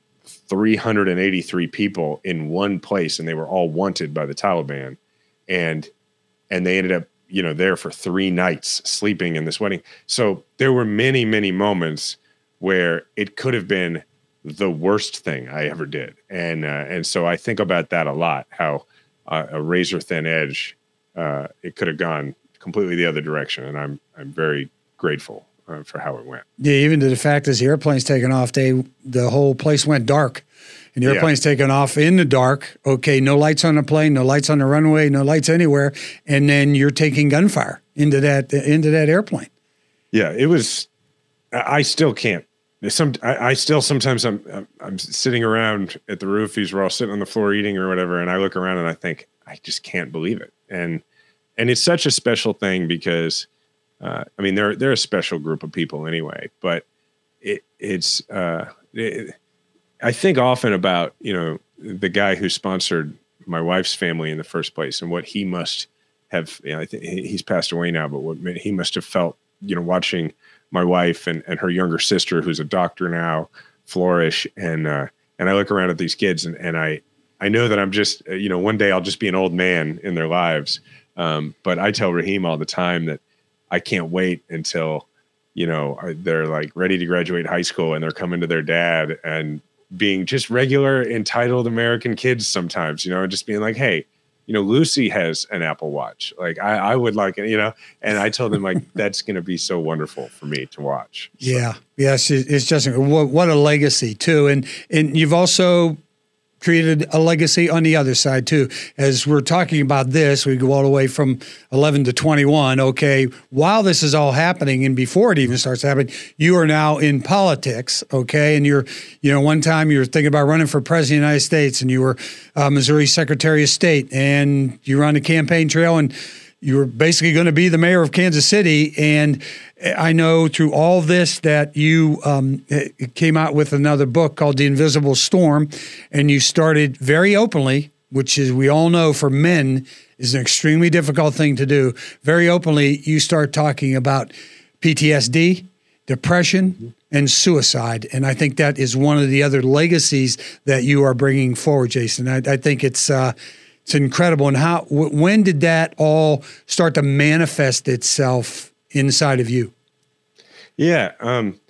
three hundred eighty-three people in one place, and they were all wanted by the Taliban, and and they ended up, you know, there for three nights sleeping in this wedding. So there were many, many moments where it could have been the worst thing I ever did, and uh, and so I think about that a lot. How uh, a razor thin edge, uh, it could have gone completely the other direction, and I'm I'm very grateful Uh, for how it went. Yeah, even to the fact as the airplane's taking off, they the whole place went dark, and the airplane's yeah. taking off in the dark. Okay, no lights on the plane, no lights on the runway, no lights anywhere, and then you're taking gunfire into that into that airplane. Yeah, it was. I still can't. Some I, I still sometimes I'm, I'm I'm sitting around at the Raoufis, we're all sitting on the floor eating or whatever, and I look around and I think I just can't believe it, and and it's such a special thing because. Uh, I mean, they're they're a special group of people anyway, but it, it's. Uh, it, I think often about, you know, the guy who sponsored my wife's family in the first place, and what he must have. You know, I think he's passed away now, but what he must have felt, you know, watching my wife and, and her younger sister, who's a doctor now, flourish. And, uh, and I look around at these kids and, and I, I know that I'm just, you know, one day I'll just be an old man in their lives. Um, but I tell Raheem all the time that I can't wait until, you know, they're like ready to graduate high school and they're coming to their dad and being just regular, entitled American kids sometimes, you know, just being like, hey, you know, Lucy has an Apple Watch. Like I, I would like it, you know, and I told them like, that's going to be so wonderful for me to watch. So. Yeah. Yes. It's just, what, what a legacy too. And, and you've also created a legacy on the other side too. As we're talking about this, we go all the way from eleven to twenty-one. Okay, while this is all happening and before it even starts happening, you are now in politics. Okay, and you're, you know, one time you were thinking about running for president of the United States, and you were uh, Missouri Secretary of State, and you were on the campaign trail, and you were basically going to be the mayor of Kansas City. And I know through all this that you um, came out with another book called The Invisible Storm, and you started very openly, which is, we all know for men is an extremely difficult thing to do. Very openly, you start talking about P T S D, depression, and suicide. And I think that is one of the other legacies that you are bringing forward, Jason. I, I think it's uh, it's incredible. And how, w- when did that all start to manifest itself inside of you? Yeah, um,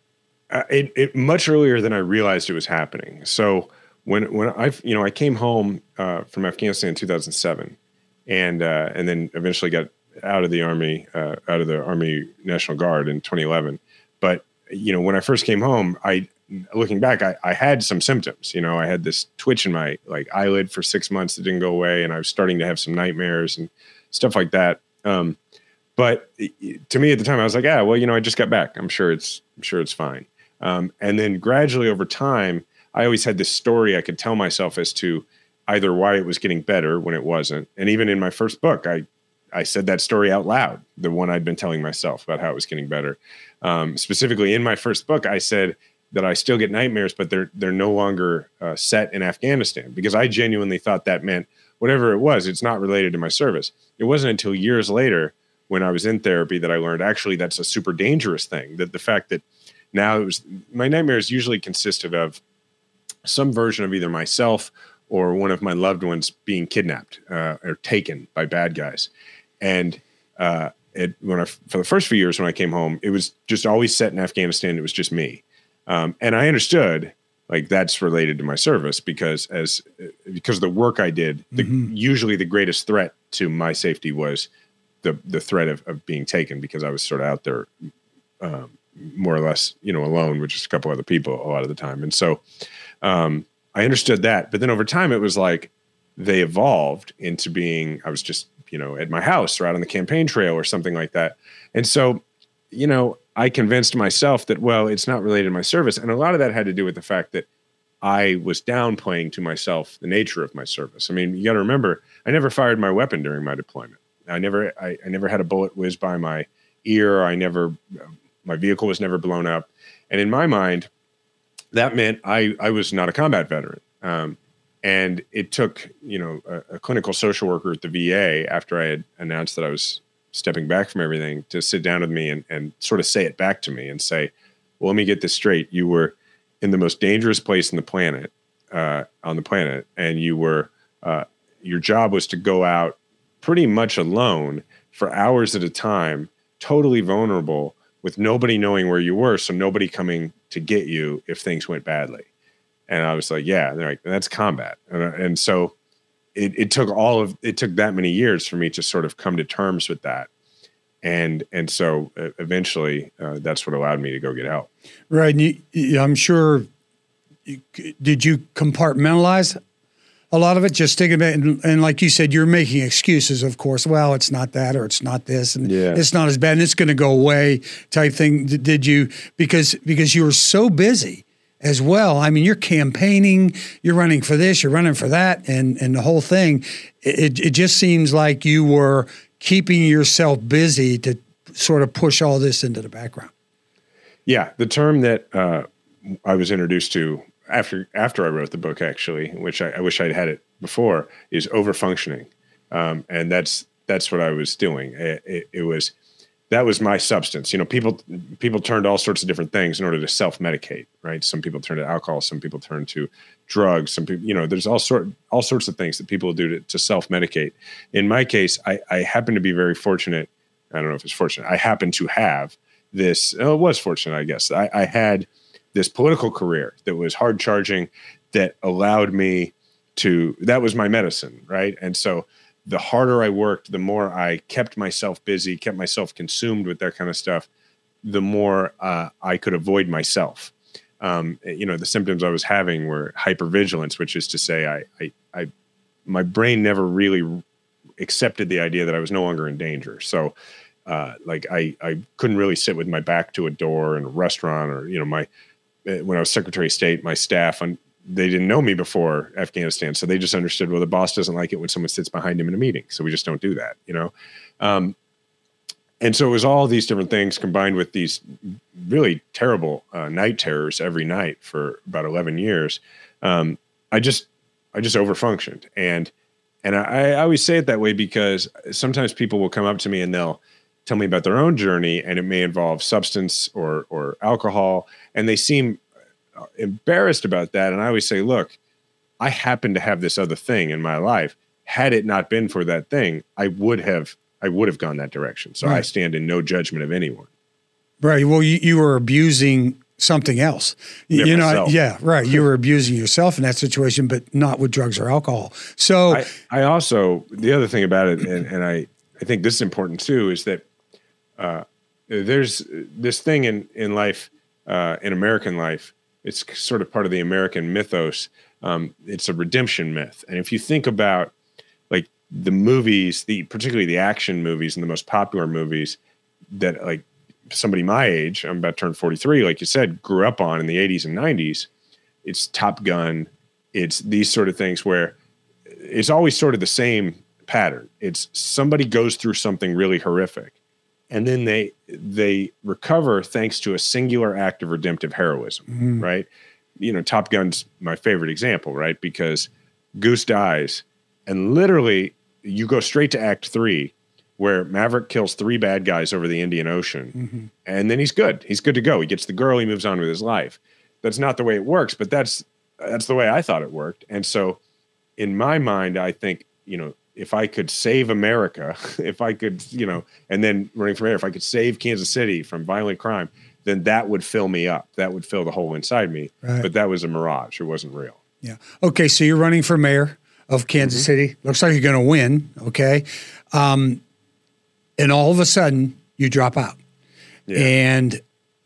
it, it much earlier than I realized it was happening. So when when I you know I came home uh, from Afghanistan in two thousand seven, and uh, and then eventually got out of the army, uh, out of the Army National Guard in twenty eleven. But you know, when I first came home, I looking back, I, I had some symptoms. You know, I had this twitch in my like eyelid for six months that didn't go away, and I was starting to have some nightmares and stuff like that. Um, but to me at the time, I was like, yeah, well, you know, I just got back. I'm sure it's I'm sure it's fine. Um, and then gradually over time, I always had this story I could tell myself as to either why it was getting better when it wasn't. And even in my first book, I I said that story out loud, the one I'd been telling myself about how it was getting better. Um, specifically in my first book, I said that I still get nightmares, but they're they're no longer uh, set in Afghanistan, because I genuinely thought that meant whatever it was, it's not related to my service. It wasn't until years later when I was in therapy that I learned actually that's a super dangerous thing. That the fact that now it was my nightmares usually consisted of some version of either myself or one of my loved ones being kidnapped uh, or taken by bad guys. And uh, it, when I, for the first few years when I came home, it was just always set in Afghanistan. It was just me. Um, and I understood like that's related to my service because as because of the work I did, the, mm-hmm. usually the greatest threat to my safety was the the threat of, of being taken, because I was sort of out there um, more or less, you know, alone with just a couple other people a lot of the time. And so um, I understood that. But then over time, it was like they evolved into being, I was just, you know, at my house or out on the campaign trail or something like that. And so, you know, I convinced myself that, well, it's not related to my service. And a lot of that had to do with the fact that I was downplaying to myself the nature of my service. I mean, you got to remember, I never fired my weapon during my deployment. I never, I, I never had a bullet whiz by my ear. I never, my vehicle was never blown up. And in my mind, that meant I, I was not a combat veteran. Um, and it took, you know, a, a clinical social worker at the V A after I had announced that I was stepping back from everything to sit down with me and, and sort of say it back to me and say, well, let me get this straight. You were in the most dangerous place in the planet, uh, on the planet. And you were, uh, your job was to go out pretty much alone for hours at a time, totally vulnerable, with nobody knowing where you were. So nobody coming to get you if things went badly. And I was like, yeah, and they're like, that's combat. And, and so it, it took all of, it took that many years for me to sort of come to terms with that. And, and so uh, eventually uh, that's what allowed me to go get help. Right. And you, you, I'm sure, you, did you compartmentalize a lot of it? Just thinking about it, and, and like you said, you're making excuses, of course. Well, it's not that, or it's not this, and yeah. it's not as bad, and it's going to go away type thing. Did you, because, because you were so busy as well. I mean, you're campaigning, you're running for this, you're running for that, and, and the whole thing, it, it just seems like you were keeping yourself busy to sort of push all this into the background. Yeah. The term that uh, I was introduced to after, after I wrote the book, actually, which I, I wish I'd had it before, is overfunctioning. Um, and that's, that's what I was doing. It, it, it was, that was my substance. You know, people people turned to all sorts of different things in order to self-medicate, right? Some people turn to alcohol, some people turn to drugs, some people, you know, there's all sort all sorts of things that people do to, to self-medicate. In my case, I, I happen to be very fortunate. I don't know if it's fortunate. I happen to have this, oh, it was fortunate, I guess. I, I had this political career that was hard charging, that allowed me to, that was my medicine, right? And so the harder I worked, the more I kept myself busy, kept myself consumed with that kind of stuff, the more uh, I could avoid myself. Um, you know, the symptoms I was having were hypervigilance, which is to say I, I, I, my brain never really accepted the idea that I was no longer in danger. So uh, like I, I couldn't really sit with my back to a door in a restaurant, or, you know, my, when I was Secretary of State, my staff, and they didn't know me before Afghanistan. So they just understood, well, the boss doesn't like it when someone sits behind him in a meeting. So we just don't do that, you know? Um, and so it was all these different things combined with these really terrible uh, night terrors every night for about eleven years. Um, I just, I just overfunctioned. And, and I, I always say it that way because sometimes people will come up to me and they'll tell me about their own journey, and it may involve substance or, or alcohol. And they seem embarrassed about that. And I always say, look, I happen to have this other thing in my life. Had it not been for that thing, I would have, I would have gone that direction. So right. I stand in no judgment of anyone. Right. Well, you, you were abusing something else, yeah, you know? Myself. Yeah. Right. You were abusing yourself in that situation, but not with drugs or alcohol. So I, I also, the other thing about it, and, and I, I think this is important too, is that uh, there's this thing in, in life, uh, in American life. It's sort of part of the American mythos. Um, it's a redemption myth. And if you think about like the movies, the particularly the action movies and the most popular movies that like somebody my age, I'm about to turn forty-three, like you said, grew up on in the eighties and nineties, it's Top Gun. It's these sort of things where it's always sort of the same pattern. It's somebody goes through something really horrific, and then they they recover thanks to a singular act of redemptive heroism, mm-hmm. right? You know, Top Gun's my favorite example, right? Because Goose dies, and literally you go straight to Act Three, where Maverick kills three bad guys over the Indian Ocean, mm-hmm. and then he's good. He's good to go. He gets the girl. He moves on with his life. That's not the way it works, but that's that's the way I thought it worked. And so, in my mind, I think, you know, if I could save America, if I could, you know, and then running from there, if I could save Kansas City from violent crime, then that would fill me up. That would fill the hole inside me. Right. But that was a mirage. It wasn't real. Yeah. Okay. So you're running for mayor of Kansas mm-hmm. City. Looks like you're going to win. Okay. Um, and all of a sudden you drop out. Yeah. And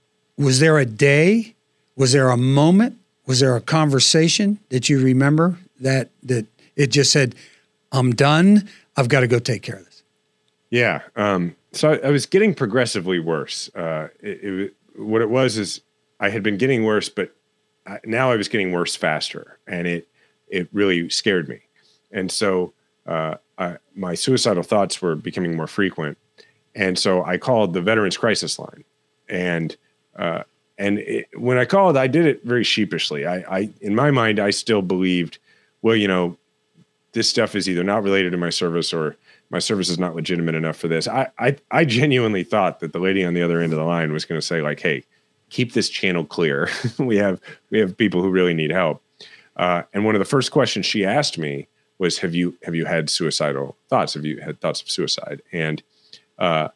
was there a day? Was there a moment? Was there a conversation that you remember that, that it just said, I'm done. I've got to go take care of this? Yeah. Um, so I, I was getting progressively worse. Uh, it, it, what it was is I had been getting worse, but I, now I was getting worse faster, and it it really scared me. And so uh, I, my suicidal thoughts were becoming more frequent. And so I called the Veterans Crisis Line. And uh, and it, when I called, I did it very sheepishly. I, I in my mind, I still believed, well, you know, this stuff is either not related to my service or my service is not legitimate enough for this. I, I, I genuinely thought that the lady on the other end of the line was going to say, like, hey, keep this channel clear. we have we have people who really need help. Uh, and one of the first questions she asked me was, have you have you had suicidal thoughts? Have you had thoughts of suicide? And uh,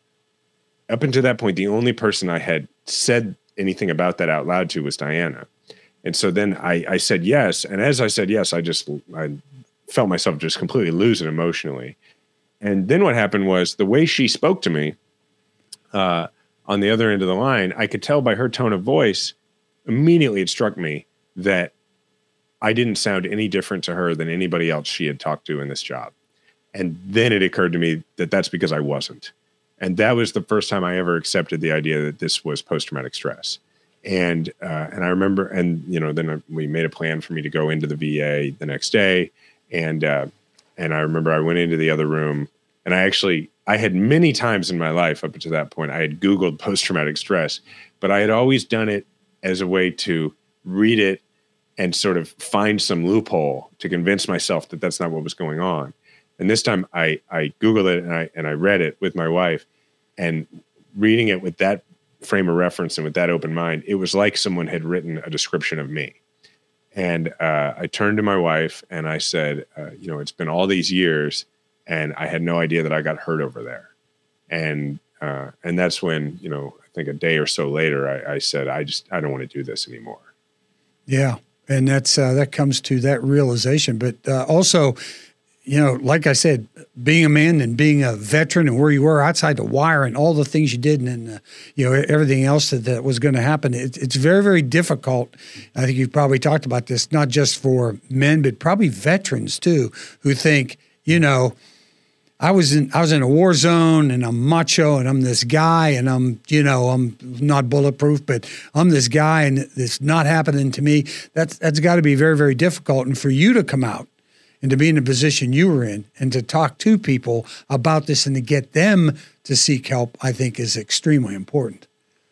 up until that point, the only person I had said anything about that out loud to was Diana. And so then I, I said yes. And as I said yes, I just I felt myself just completely lose it emotionally. And then what happened was the way she spoke to me uh, on the other end of the line, I could tell by her tone of voice, immediately it struck me that I didn't sound any different to her than anybody else she had talked to in this job. And then it occurred to me that that's because I wasn't. And that was the first time I ever accepted the idea that this was post-traumatic stress. And uh, and I remember, and you know, then we made a plan for me to go into the V A the next day. And uh, and I remember I went into the other room, and I actually, I had many times in my life up to that point, I had Googled post-traumatic stress, but I had always done it as a way to read it and sort of find some loophole to convince myself that that's not what was going on. And this time I, I Googled it and I, and I read it with my wife. And reading it with that frame of reference and with that open mind, it was like someone had written a description of me. And uh, I turned to my wife and I said, uh, you know, it's been all these years and I had no idea that I got hurt over there. And uh, and that's when, you know, I think a day or so later, I, I said, I just, I don't want to do this anymore. Yeah. And that's, uh, that comes to that realization. But uh, also, you know, like I said, being a man and being a veteran and where you were outside the wire and all the things you did and, uh, you know, everything else that, that was going to happen, it, it's very, very difficult. I think you've probably talked about this, not just for men, but probably veterans too, who think, you know, I was in I was in a war zone and I'm macho and I'm this guy and I'm, you know, I'm not bulletproof, but I'm this guy and it's not happening to me. That's that's got to be very, very difficult. And for you to come out and to be in the position you were in and to talk to people about this and to get them to seek help, I think is extremely important.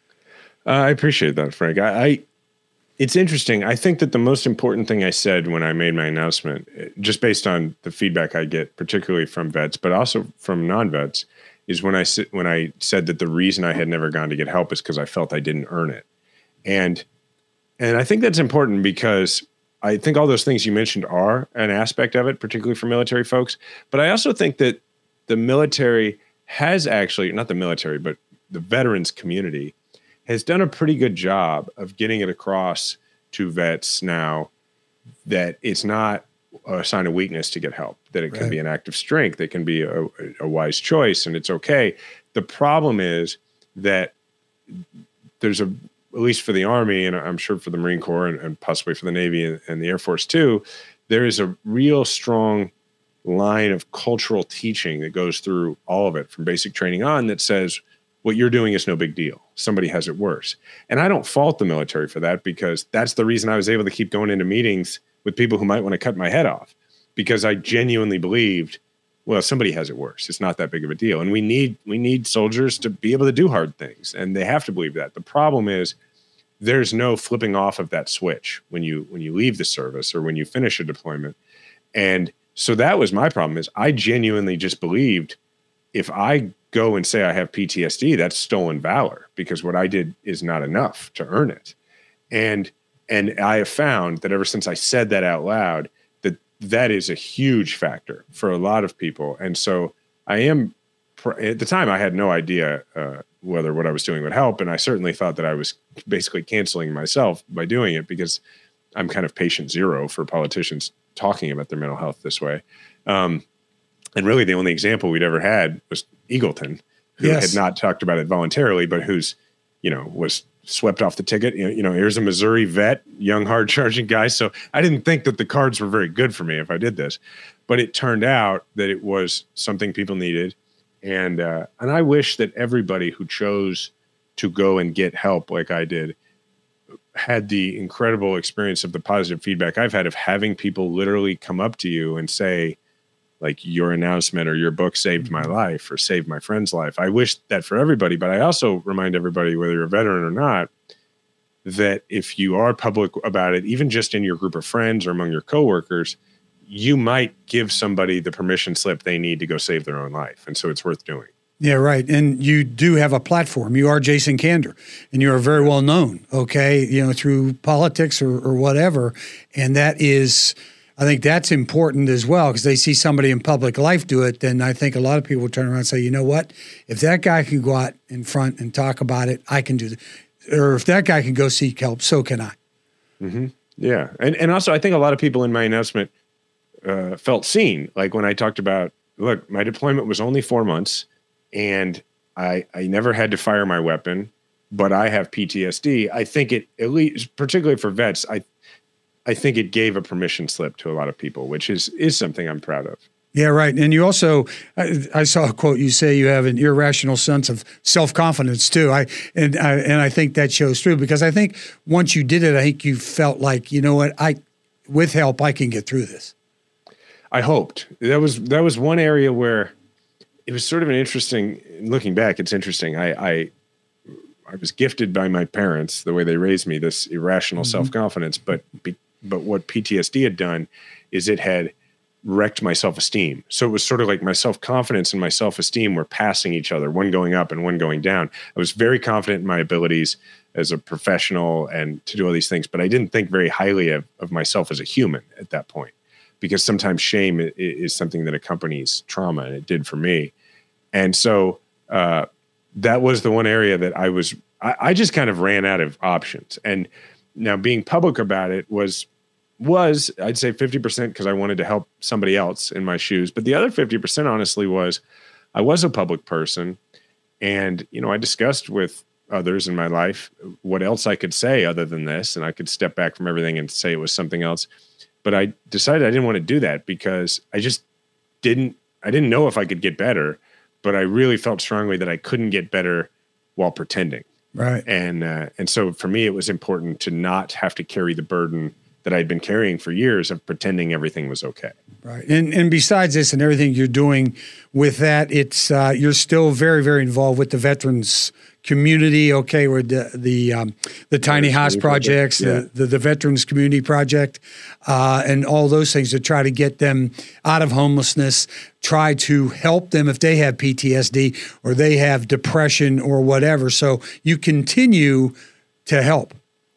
Uh, I appreciate that, Frank. I, I It's interesting. I think that the most important thing I said when I made my announcement, just based on the feedback I get, particularly from vets, but also from non-vets, is when I when I said that the reason I had never gone to get help is because I felt I didn't earn it. And and I think that's important because I think all those things you mentioned are an aspect of it, particularly for military folks. But I also think that the military has actually, not the military, but the veterans community has done a pretty good job of getting it across to vets now that it's not a sign of weakness to get help, that it can Right. be an act of strength. It can be a, a wise choice and it's okay. The problem is that there's a, at least for the Army, and I'm sure for the Marine Corps and, and possibly for the Navy and, and the Air Force too, there is a real strong line of cultural teaching that goes through all of it from basic training on that says, what you're doing is no big deal. Somebody has it worse. And I don't fault the military for that because that's the reason I was able to keep going into meetings with people who might want to cut my head off, because I genuinely believed, well, somebody has it worse. It's not that big of a deal. And we need we need soldiers to be able to do hard things, and they have to believe that. The problem is there's no flipping off of that switch when you when you leave the service or when you finish a deployment. And so that was my problem, is I genuinely just believed if I go and say I have P T S D, that's stolen valor, because what I did is not enough to earn it. And and I have found that ever since I said that out loud, that that is a huge factor for a lot of people. And so I am, at the time I had no idea uh, whether what I was doing would help. And I certainly thought that I was basically canceling myself by doing it, because I'm kind of patient zero for politicians talking about their mental health this way. Um, And really the only example we'd ever had was Eagleton, who Yes. had not talked about it voluntarily, but who's, you know, was swept off the ticket. You know, you know, here's a Missouri vet, young, hard charging guy. So I didn't think that the cards were very good for me if I did this, but it turned out that it was something people needed. And, uh, and I wish that everybody who chose to go and get help like I did had the incredible experience of the positive feedback I've had of having people literally come up to you and say, like, your announcement or your book saved my life or saved my friend's life. I wish that for everybody, but I also remind everybody, whether you're a veteran or not, that if you are public about it, even just in your group of friends or among your coworkers, you might give somebody the permission slip they need to go save their own life. And so it's worth doing. Yeah, right. And you do have a platform. You are Jason Kander, and you are very well known, okay, you know, through politics or, or whatever. And that is, I think that's important as well, because they see somebody in public life do it. Then I think a lot of people turn around and say, you know what, if that guy can go out in front and talk about it, I can do it. Or if that guy can go seek help, so can I. Mm-hmm. Yeah. And, and also, I think a lot of people in my announcement uh, felt seen. Like when I talked about, look, my deployment was only four months. And I I never had to fire my weapon, but I have P T S D. I think it, at least particularly for vets, I I think it gave a permission slip to a lot of people, which is is something I'm proud of. Yeah, right. And you also, I, I saw a quote. You say you have an irrational sense of self-confidence too. I and I, and I think that shows through, because I think once you did it, I think you felt like, you know what, I with help I can get through this. I hoped. That was that was one area where it was sort of an interesting, looking back, it's interesting. I, I, I was gifted by my parents, the way they raised me, this irrational mm-hmm. self-confidence, but, be, but what P T S D had done is it had wrecked my self-esteem. So it was sort of like my self-confidence and my self-esteem were passing each other, one going up and one going down. I was very confident in my abilities as a professional and to do all these things, but I didn't think very highly of, of myself as a human at that point, because sometimes shame is, is something that accompanies trauma, and it did for me. And so uh, that was the one area that I was, I, I just kind of ran out of options. And now being public about it was, was I'd say fifty percent because I wanted to help somebody else in my shoes. But the other fifty percent honestly was I was a public person, and, you know, I discussed with others in my life what else I could say other than this, and I could step back from everything and say it was something else. But I decided I didn't want to do that because I just didn't, I didn't know if I could get better, but I really felt strongly that I couldn't get better while pretending. Right. And, uh, and so for me, it was important to not have to carry the burden that I'd been carrying for years of pretending everything was okay. Right. And and besides this and everything you're doing with that, it's uh, you're still very, very involved with the veterans community, okay, with the the, um, the tiny house projects, yeah. the, the, the Veterans Community Project, uh, and all those things to try to get them out of homelessness, try to help them if they have P T S D or they have depression or whatever. So you continue to help.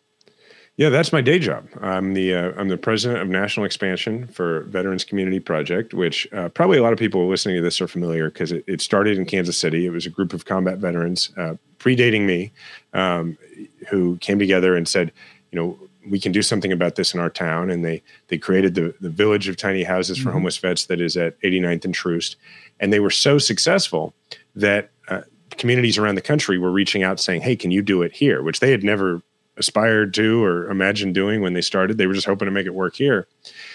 Yeah, that's my day job. I'm the uh, I'm the president of National Expansion for Veterans Community Project, which uh, probably a lot of people listening to this are familiar because it, it started in Kansas City. It was a group of combat veterans uh, predating me um, who came together and said, you know, we can do something about this in our town. And they they created the, the Village of Tiny Houses for mm-hmm. Homeless Vets that is at eighty-ninth and Troost. And they were so successful that uh, communities around the country were reaching out saying, hey, can you do it here? Which they had never aspired to or imagined doing when they started. They were just hoping to make it work here.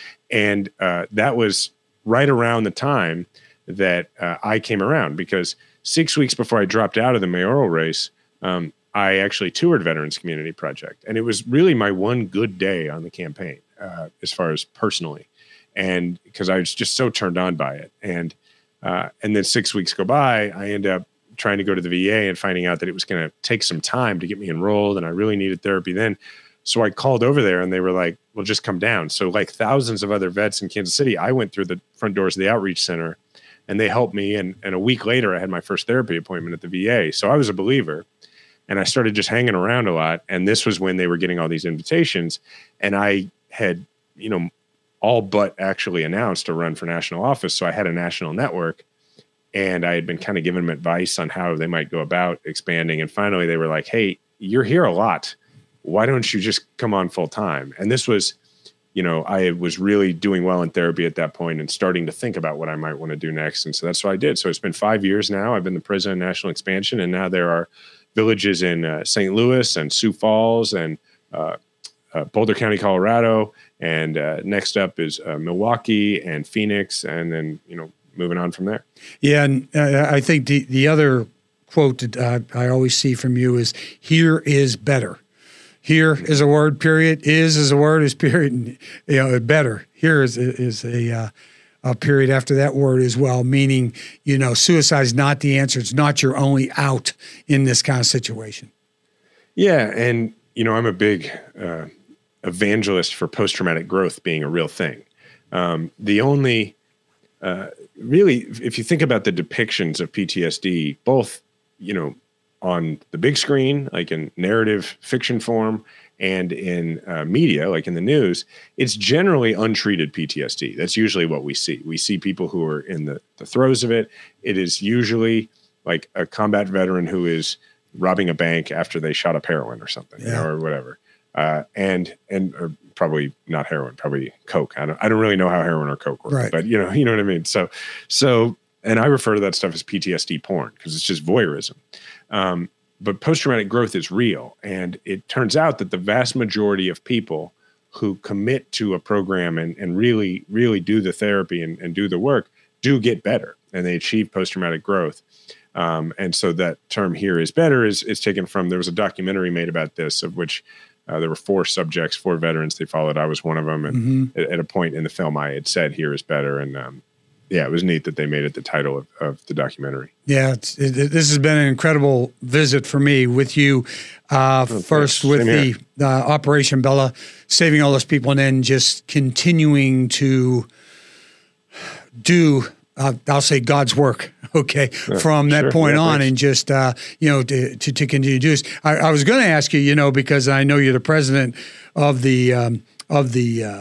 And uh, that was right around the time that uh, I came around, because six weeks before I dropped out of the mayoral race, um, I actually toured Veterans Community Project. And it was really my one good day on the campaign uh, as far as personally. And because I was just so turned on by it. And, uh, and then six weeks go by, I end up trying to go to the V A and finding out that it was going to take some time to get me enrolled, and I really needed therapy then. So I called over there and they were like, well, just come down. So like thousands of other vets in Kansas City, I went through the front doors of the outreach center and they helped me. And, and a week later, I had my first therapy appointment at the V A. So I was a believer, and I started just hanging around a lot. And this was when they were getting all these invitations. And I had, you know, all but actually announced a run for national office. So I had a national network. And I had been kind of giving them advice on how they might go about expanding. And finally, they were like, hey, you're here a lot. Why don't you just come on full time? And this was, you know, I was really doing well in therapy at that point and starting to think about what I might want to do next. And so that's what I did. So it's been five years now. I've been the president of National Expansion. And now there are villages in uh, Saint Louis and Sioux Falls and uh, uh, Boulder County, Colorado. And uh, next up is uh, Milwaukee and Phoenix. And then, you know, moving on from there. Yeah, and uh, I think the, the other quote that uh, I always see from you is, here is better. Here is a word, period. Is is a word, is period. You know, better. Here is is a, uh, a period after that word as well, meaning, you know, suicide is not the answer. It's not your only out in this kind of situation. Yeah, and, you know, I'm a big uh, evangelist for post-traumatic growth being a real thing. Um, the only... Uh, really, if you think about the depictions of P T S D, both, you know, on the big screen, like in narrative fiction form, and in uh, media, like in the news, it's generally untreated P T S D. That's usually what we see. We see people who are in the, the throes of it. It is usually like a combat veteran who is robbing a bank after they shot up heroin or something, yeah. you know, or whatever. Uh, and, and, or probably not heroin, probably Coke. I don't, I don't really know how heroin or Coke work, right. but you know, you know what I mean? So, so, and I refer to that stuff as P T S D porn because it's just voyeurism. Um, but post-traumatic growth is real. And it turns out that the vast majority of people who commit to a program and, and really, really do the therapy and, and do the work do get better, and they achieve post-traumatic growth. Um, and so that term, here is better, is, is taken from, there was a documentary made about this, of which Uh, there were four subjects, four veterans they followed. I was one of them. And mm-hmm. at, at a point in the film, I had said, here is better. And um, yeah, it was neat that they made it the title of, of the documentary. Yeah, it's, it, it, this has been an incredible visit for me with you. Uh, oh, first with the uh, Operation Bella, saving all those people, and then just continuing to do, uh, I'll say God's work, okay, yeah, from that sure. point yeah, on, thanks. And just, uh, you know, to, to, to continue to do this. I, I was going to ask you, you know, because I know you're the president of the, um, of the, uh,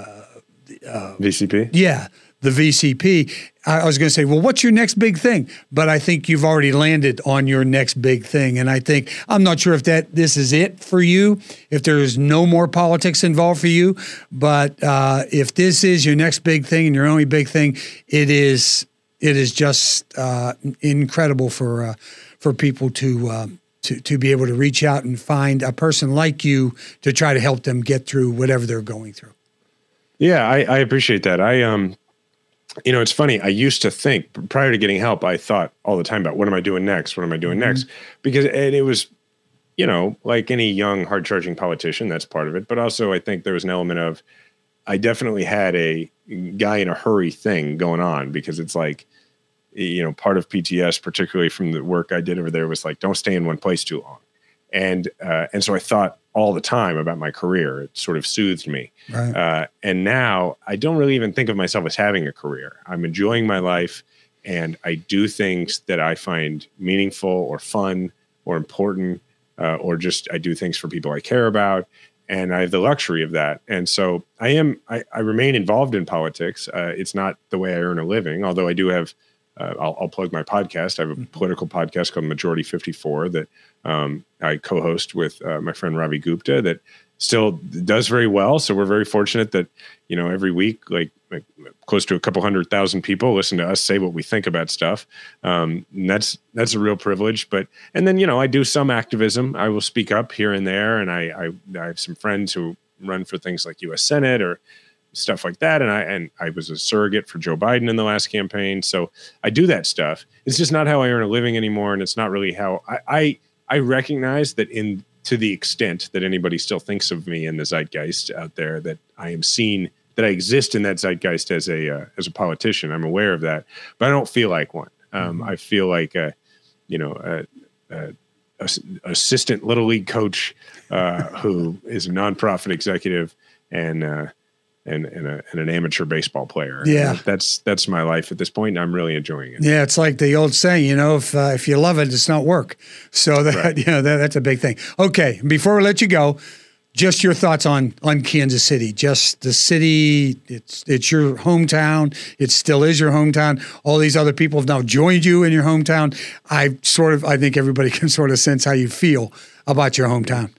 uh, V C P? Yeah, the V C P. I was going to say, well, what's your next big thing? But I think you've already landed on your next big thing. And I think, I'm not sure if that this is it for you, if there's no more politics involved for you. But uh, if this is your next big thing and your only big thing, it is it is just uh, incredible for uh, for people to, uh, to to be able to reach out and find a person like you to try to help them get through whatever they're going through. Yeah, I, I appreciate that. I um. You know, it's funny. I used to think prior to getting help, I thought all the time about what am I doing next? What am I doing mm-hmm. next? Because and it was, you know, like any young, hard charging politician, that's part of it. But also, I think there was an element of I definitely had a guy in a hurry thing going on because it's like, you know, part of P T S, particularly from the work I did over there, was like, don't stay in one place too long. And uh, and so I thought all the time about my career. It sort of soothed me. Right. Uh, and now I don't really even think of myself as having a career. I'm enjoying my life and I do things that I find meaningful or fun or important, uh, or just I do things for people I care about. And I have the luxury of that. And so I am, I, I remain involved in politics. Uh, it's not the way I earn a living, although I do have, uh, I'll, I'll plug my podcast. I have a political podcast called Majority fifty-four that um, I co-host with uh, my friend Ravi Gupta that still does very well. So we're very fortunate that, you know, every week, like, like close to a couple hundred thousand people listen to us say what we think about stuff. Um, and that's, that's a real privilege. But, and then, you know, I do some activism. I will speak up here and there. And I, I, I have some friends who run for things like U S Senate or stuff like that. And I, and I was a surrogate for Joe Biden in the last campaign. So I do that stuff. It's just not how I earn a living anymore. And it's not really how I, I, I recognize that in, to the extent that anybody still thinks of me in the zeitgeist out there, that I am seen, that I exist in that zeitgeist as a uh, as a politician. I'm aware of that, but I don't feel like one. Um, mm-hmm. I feel like a, you know, a, a, a assistant little league coach uh, who is a nonprofit executive and uh, and and, a, and an amateur baseball player. Yeah, and that's that's my life at this point, and I'm really enjoying it. Yeah, it's like the old saying, you know, if uh, if you love it, it's not work. So that right. you know that, that's a big thing. Okay, before we let you go, just your thoughts on on Kansas City. Just the city. It's it's your hometown. It still is your hometown. All these other people have now joined you in your hometown. I sort of I think everybody can sort of sense how you feel about your hometown.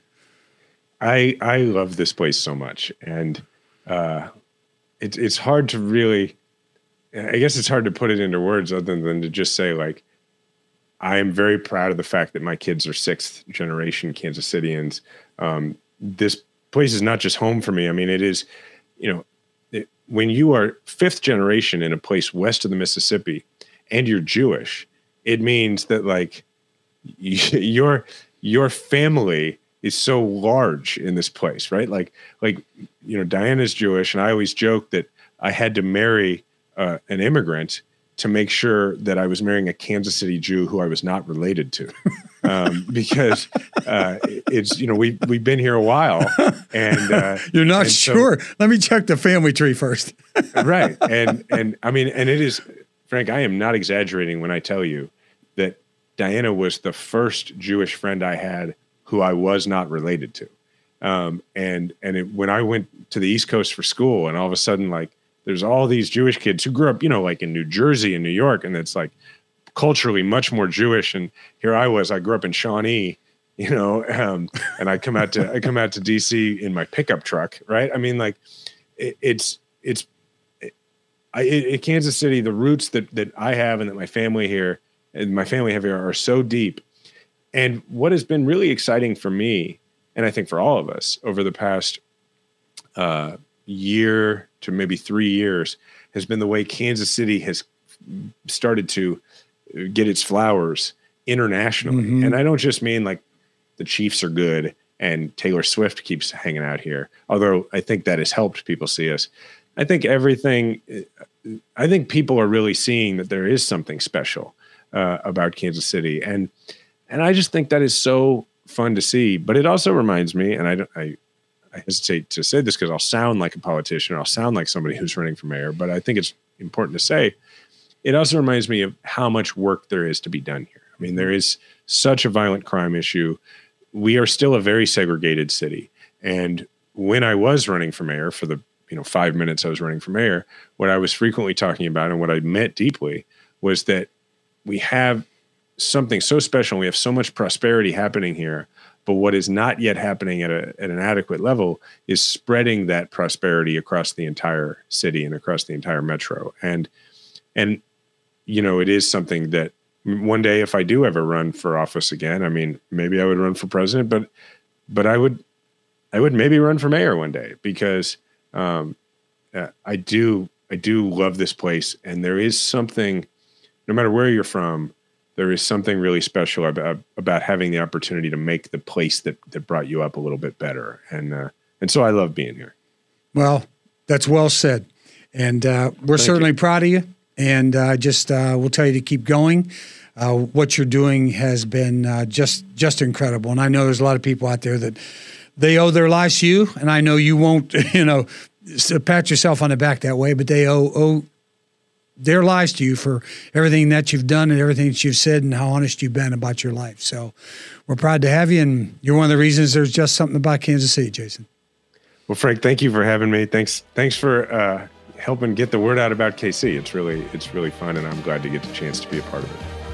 I I love this place so much, and. Uh, it's it's hard to really, I guess it's hard to put it into words other than to just say, like, I am very proud of the fact that my kids are sixth generation Kansas Cityans. Um, this place is not just home for me. I mean, it is, you know, it, when you are fifth generation in a place west of the Mississippi and you're Jewish, it means that like your, your family is so large in this place, right? Like, like, you know, Diana's Jewish, and I always joke that I had to marry uh, an immigrant to make sure that I was marrying a Kansas City Jew who I was not related to, um, because uh, it's, you know, we we've been here a while, and uh, you're not and sure. So, let me check the family tree first. Right, and and I mean, and it is, Frank, I am not exaggerating when I tell you that Diana was the first Jewish friend I had who I was not related to. Um, and and it, when I went to the East Coast for school, and all of a sudden, like, there's all these Jewish kids who grew up, you know, like in New Jersey and New York, and it's like culturally much more Jewish. And here I was, I grew up in Shawnee, you know, um, and I come out to I come out to D C in my pickup truck, right? I mean, like, it, it's it's it, I, in Kansas City, the roots that that I have and that my family here and my family have here are so deep. And what has been really exciting for me, and I think for all of us over the past uh, year to maybe three years, has been the way Kansas City has started to get its flowers internationally. Mm-hmm. And I don't just mean like the Chiefs are good and Taylor Swift keeps hanging out here, although I think that has helped people see us. I think everything, I think people are really seeing that there is something special uh, about Kansas City. And And I just think that is so fun to see. But it also reminds me, and I, I, I hesitate to say this because I'll sound like a politician, I'll sound like somebody who's running for mayor, but I think it's important to say it also reminds me of how much work there is to be done here. I mean, there is such a violent crime issue. We are still a very segregated city. And when I was running for mayor, for the you know five minutes I was running for mayor, what I was frequently talking about and what I meant deeply was that we have something so special. We have so much prosperity happening here. But what is not yet happening at, a, at an adequate level is spreading that prosperity across the entire city and across the entire metro. And, and you know, it is something that one day, if I do ever run for office again, I mean, maybe I would run for president, but but I would I would maybe run for mayor one day, because um, uh, I do I do love this place, and there is something, no matter where you're from, there is something really special about about having the opportunity to make the place that that brought you up a little bit better, and uh, and so I love being here. Well, that's well said, and uh, we're Thank certainly you. proud of you. And uh, just uh, we'll tell you to keep going. Uh, what you're doing has been uh, just just incredible, and I know there's a lot of people out there that they owe their lives to you, and I know you won't, you know, pat yourself on the back that way, but they owe owe. their lives to you for everything that you've done and everything that you've said and how honest you've been about your life. So we're proud to have you, and you're one of the reasons there's just something about Kansas City, Jason. Well, Frank, thank you for having me. Thanks, thanks for uh, helping get the word out about K C. It's really, it's really fun, and I'm glad to get the chance to be a part of it.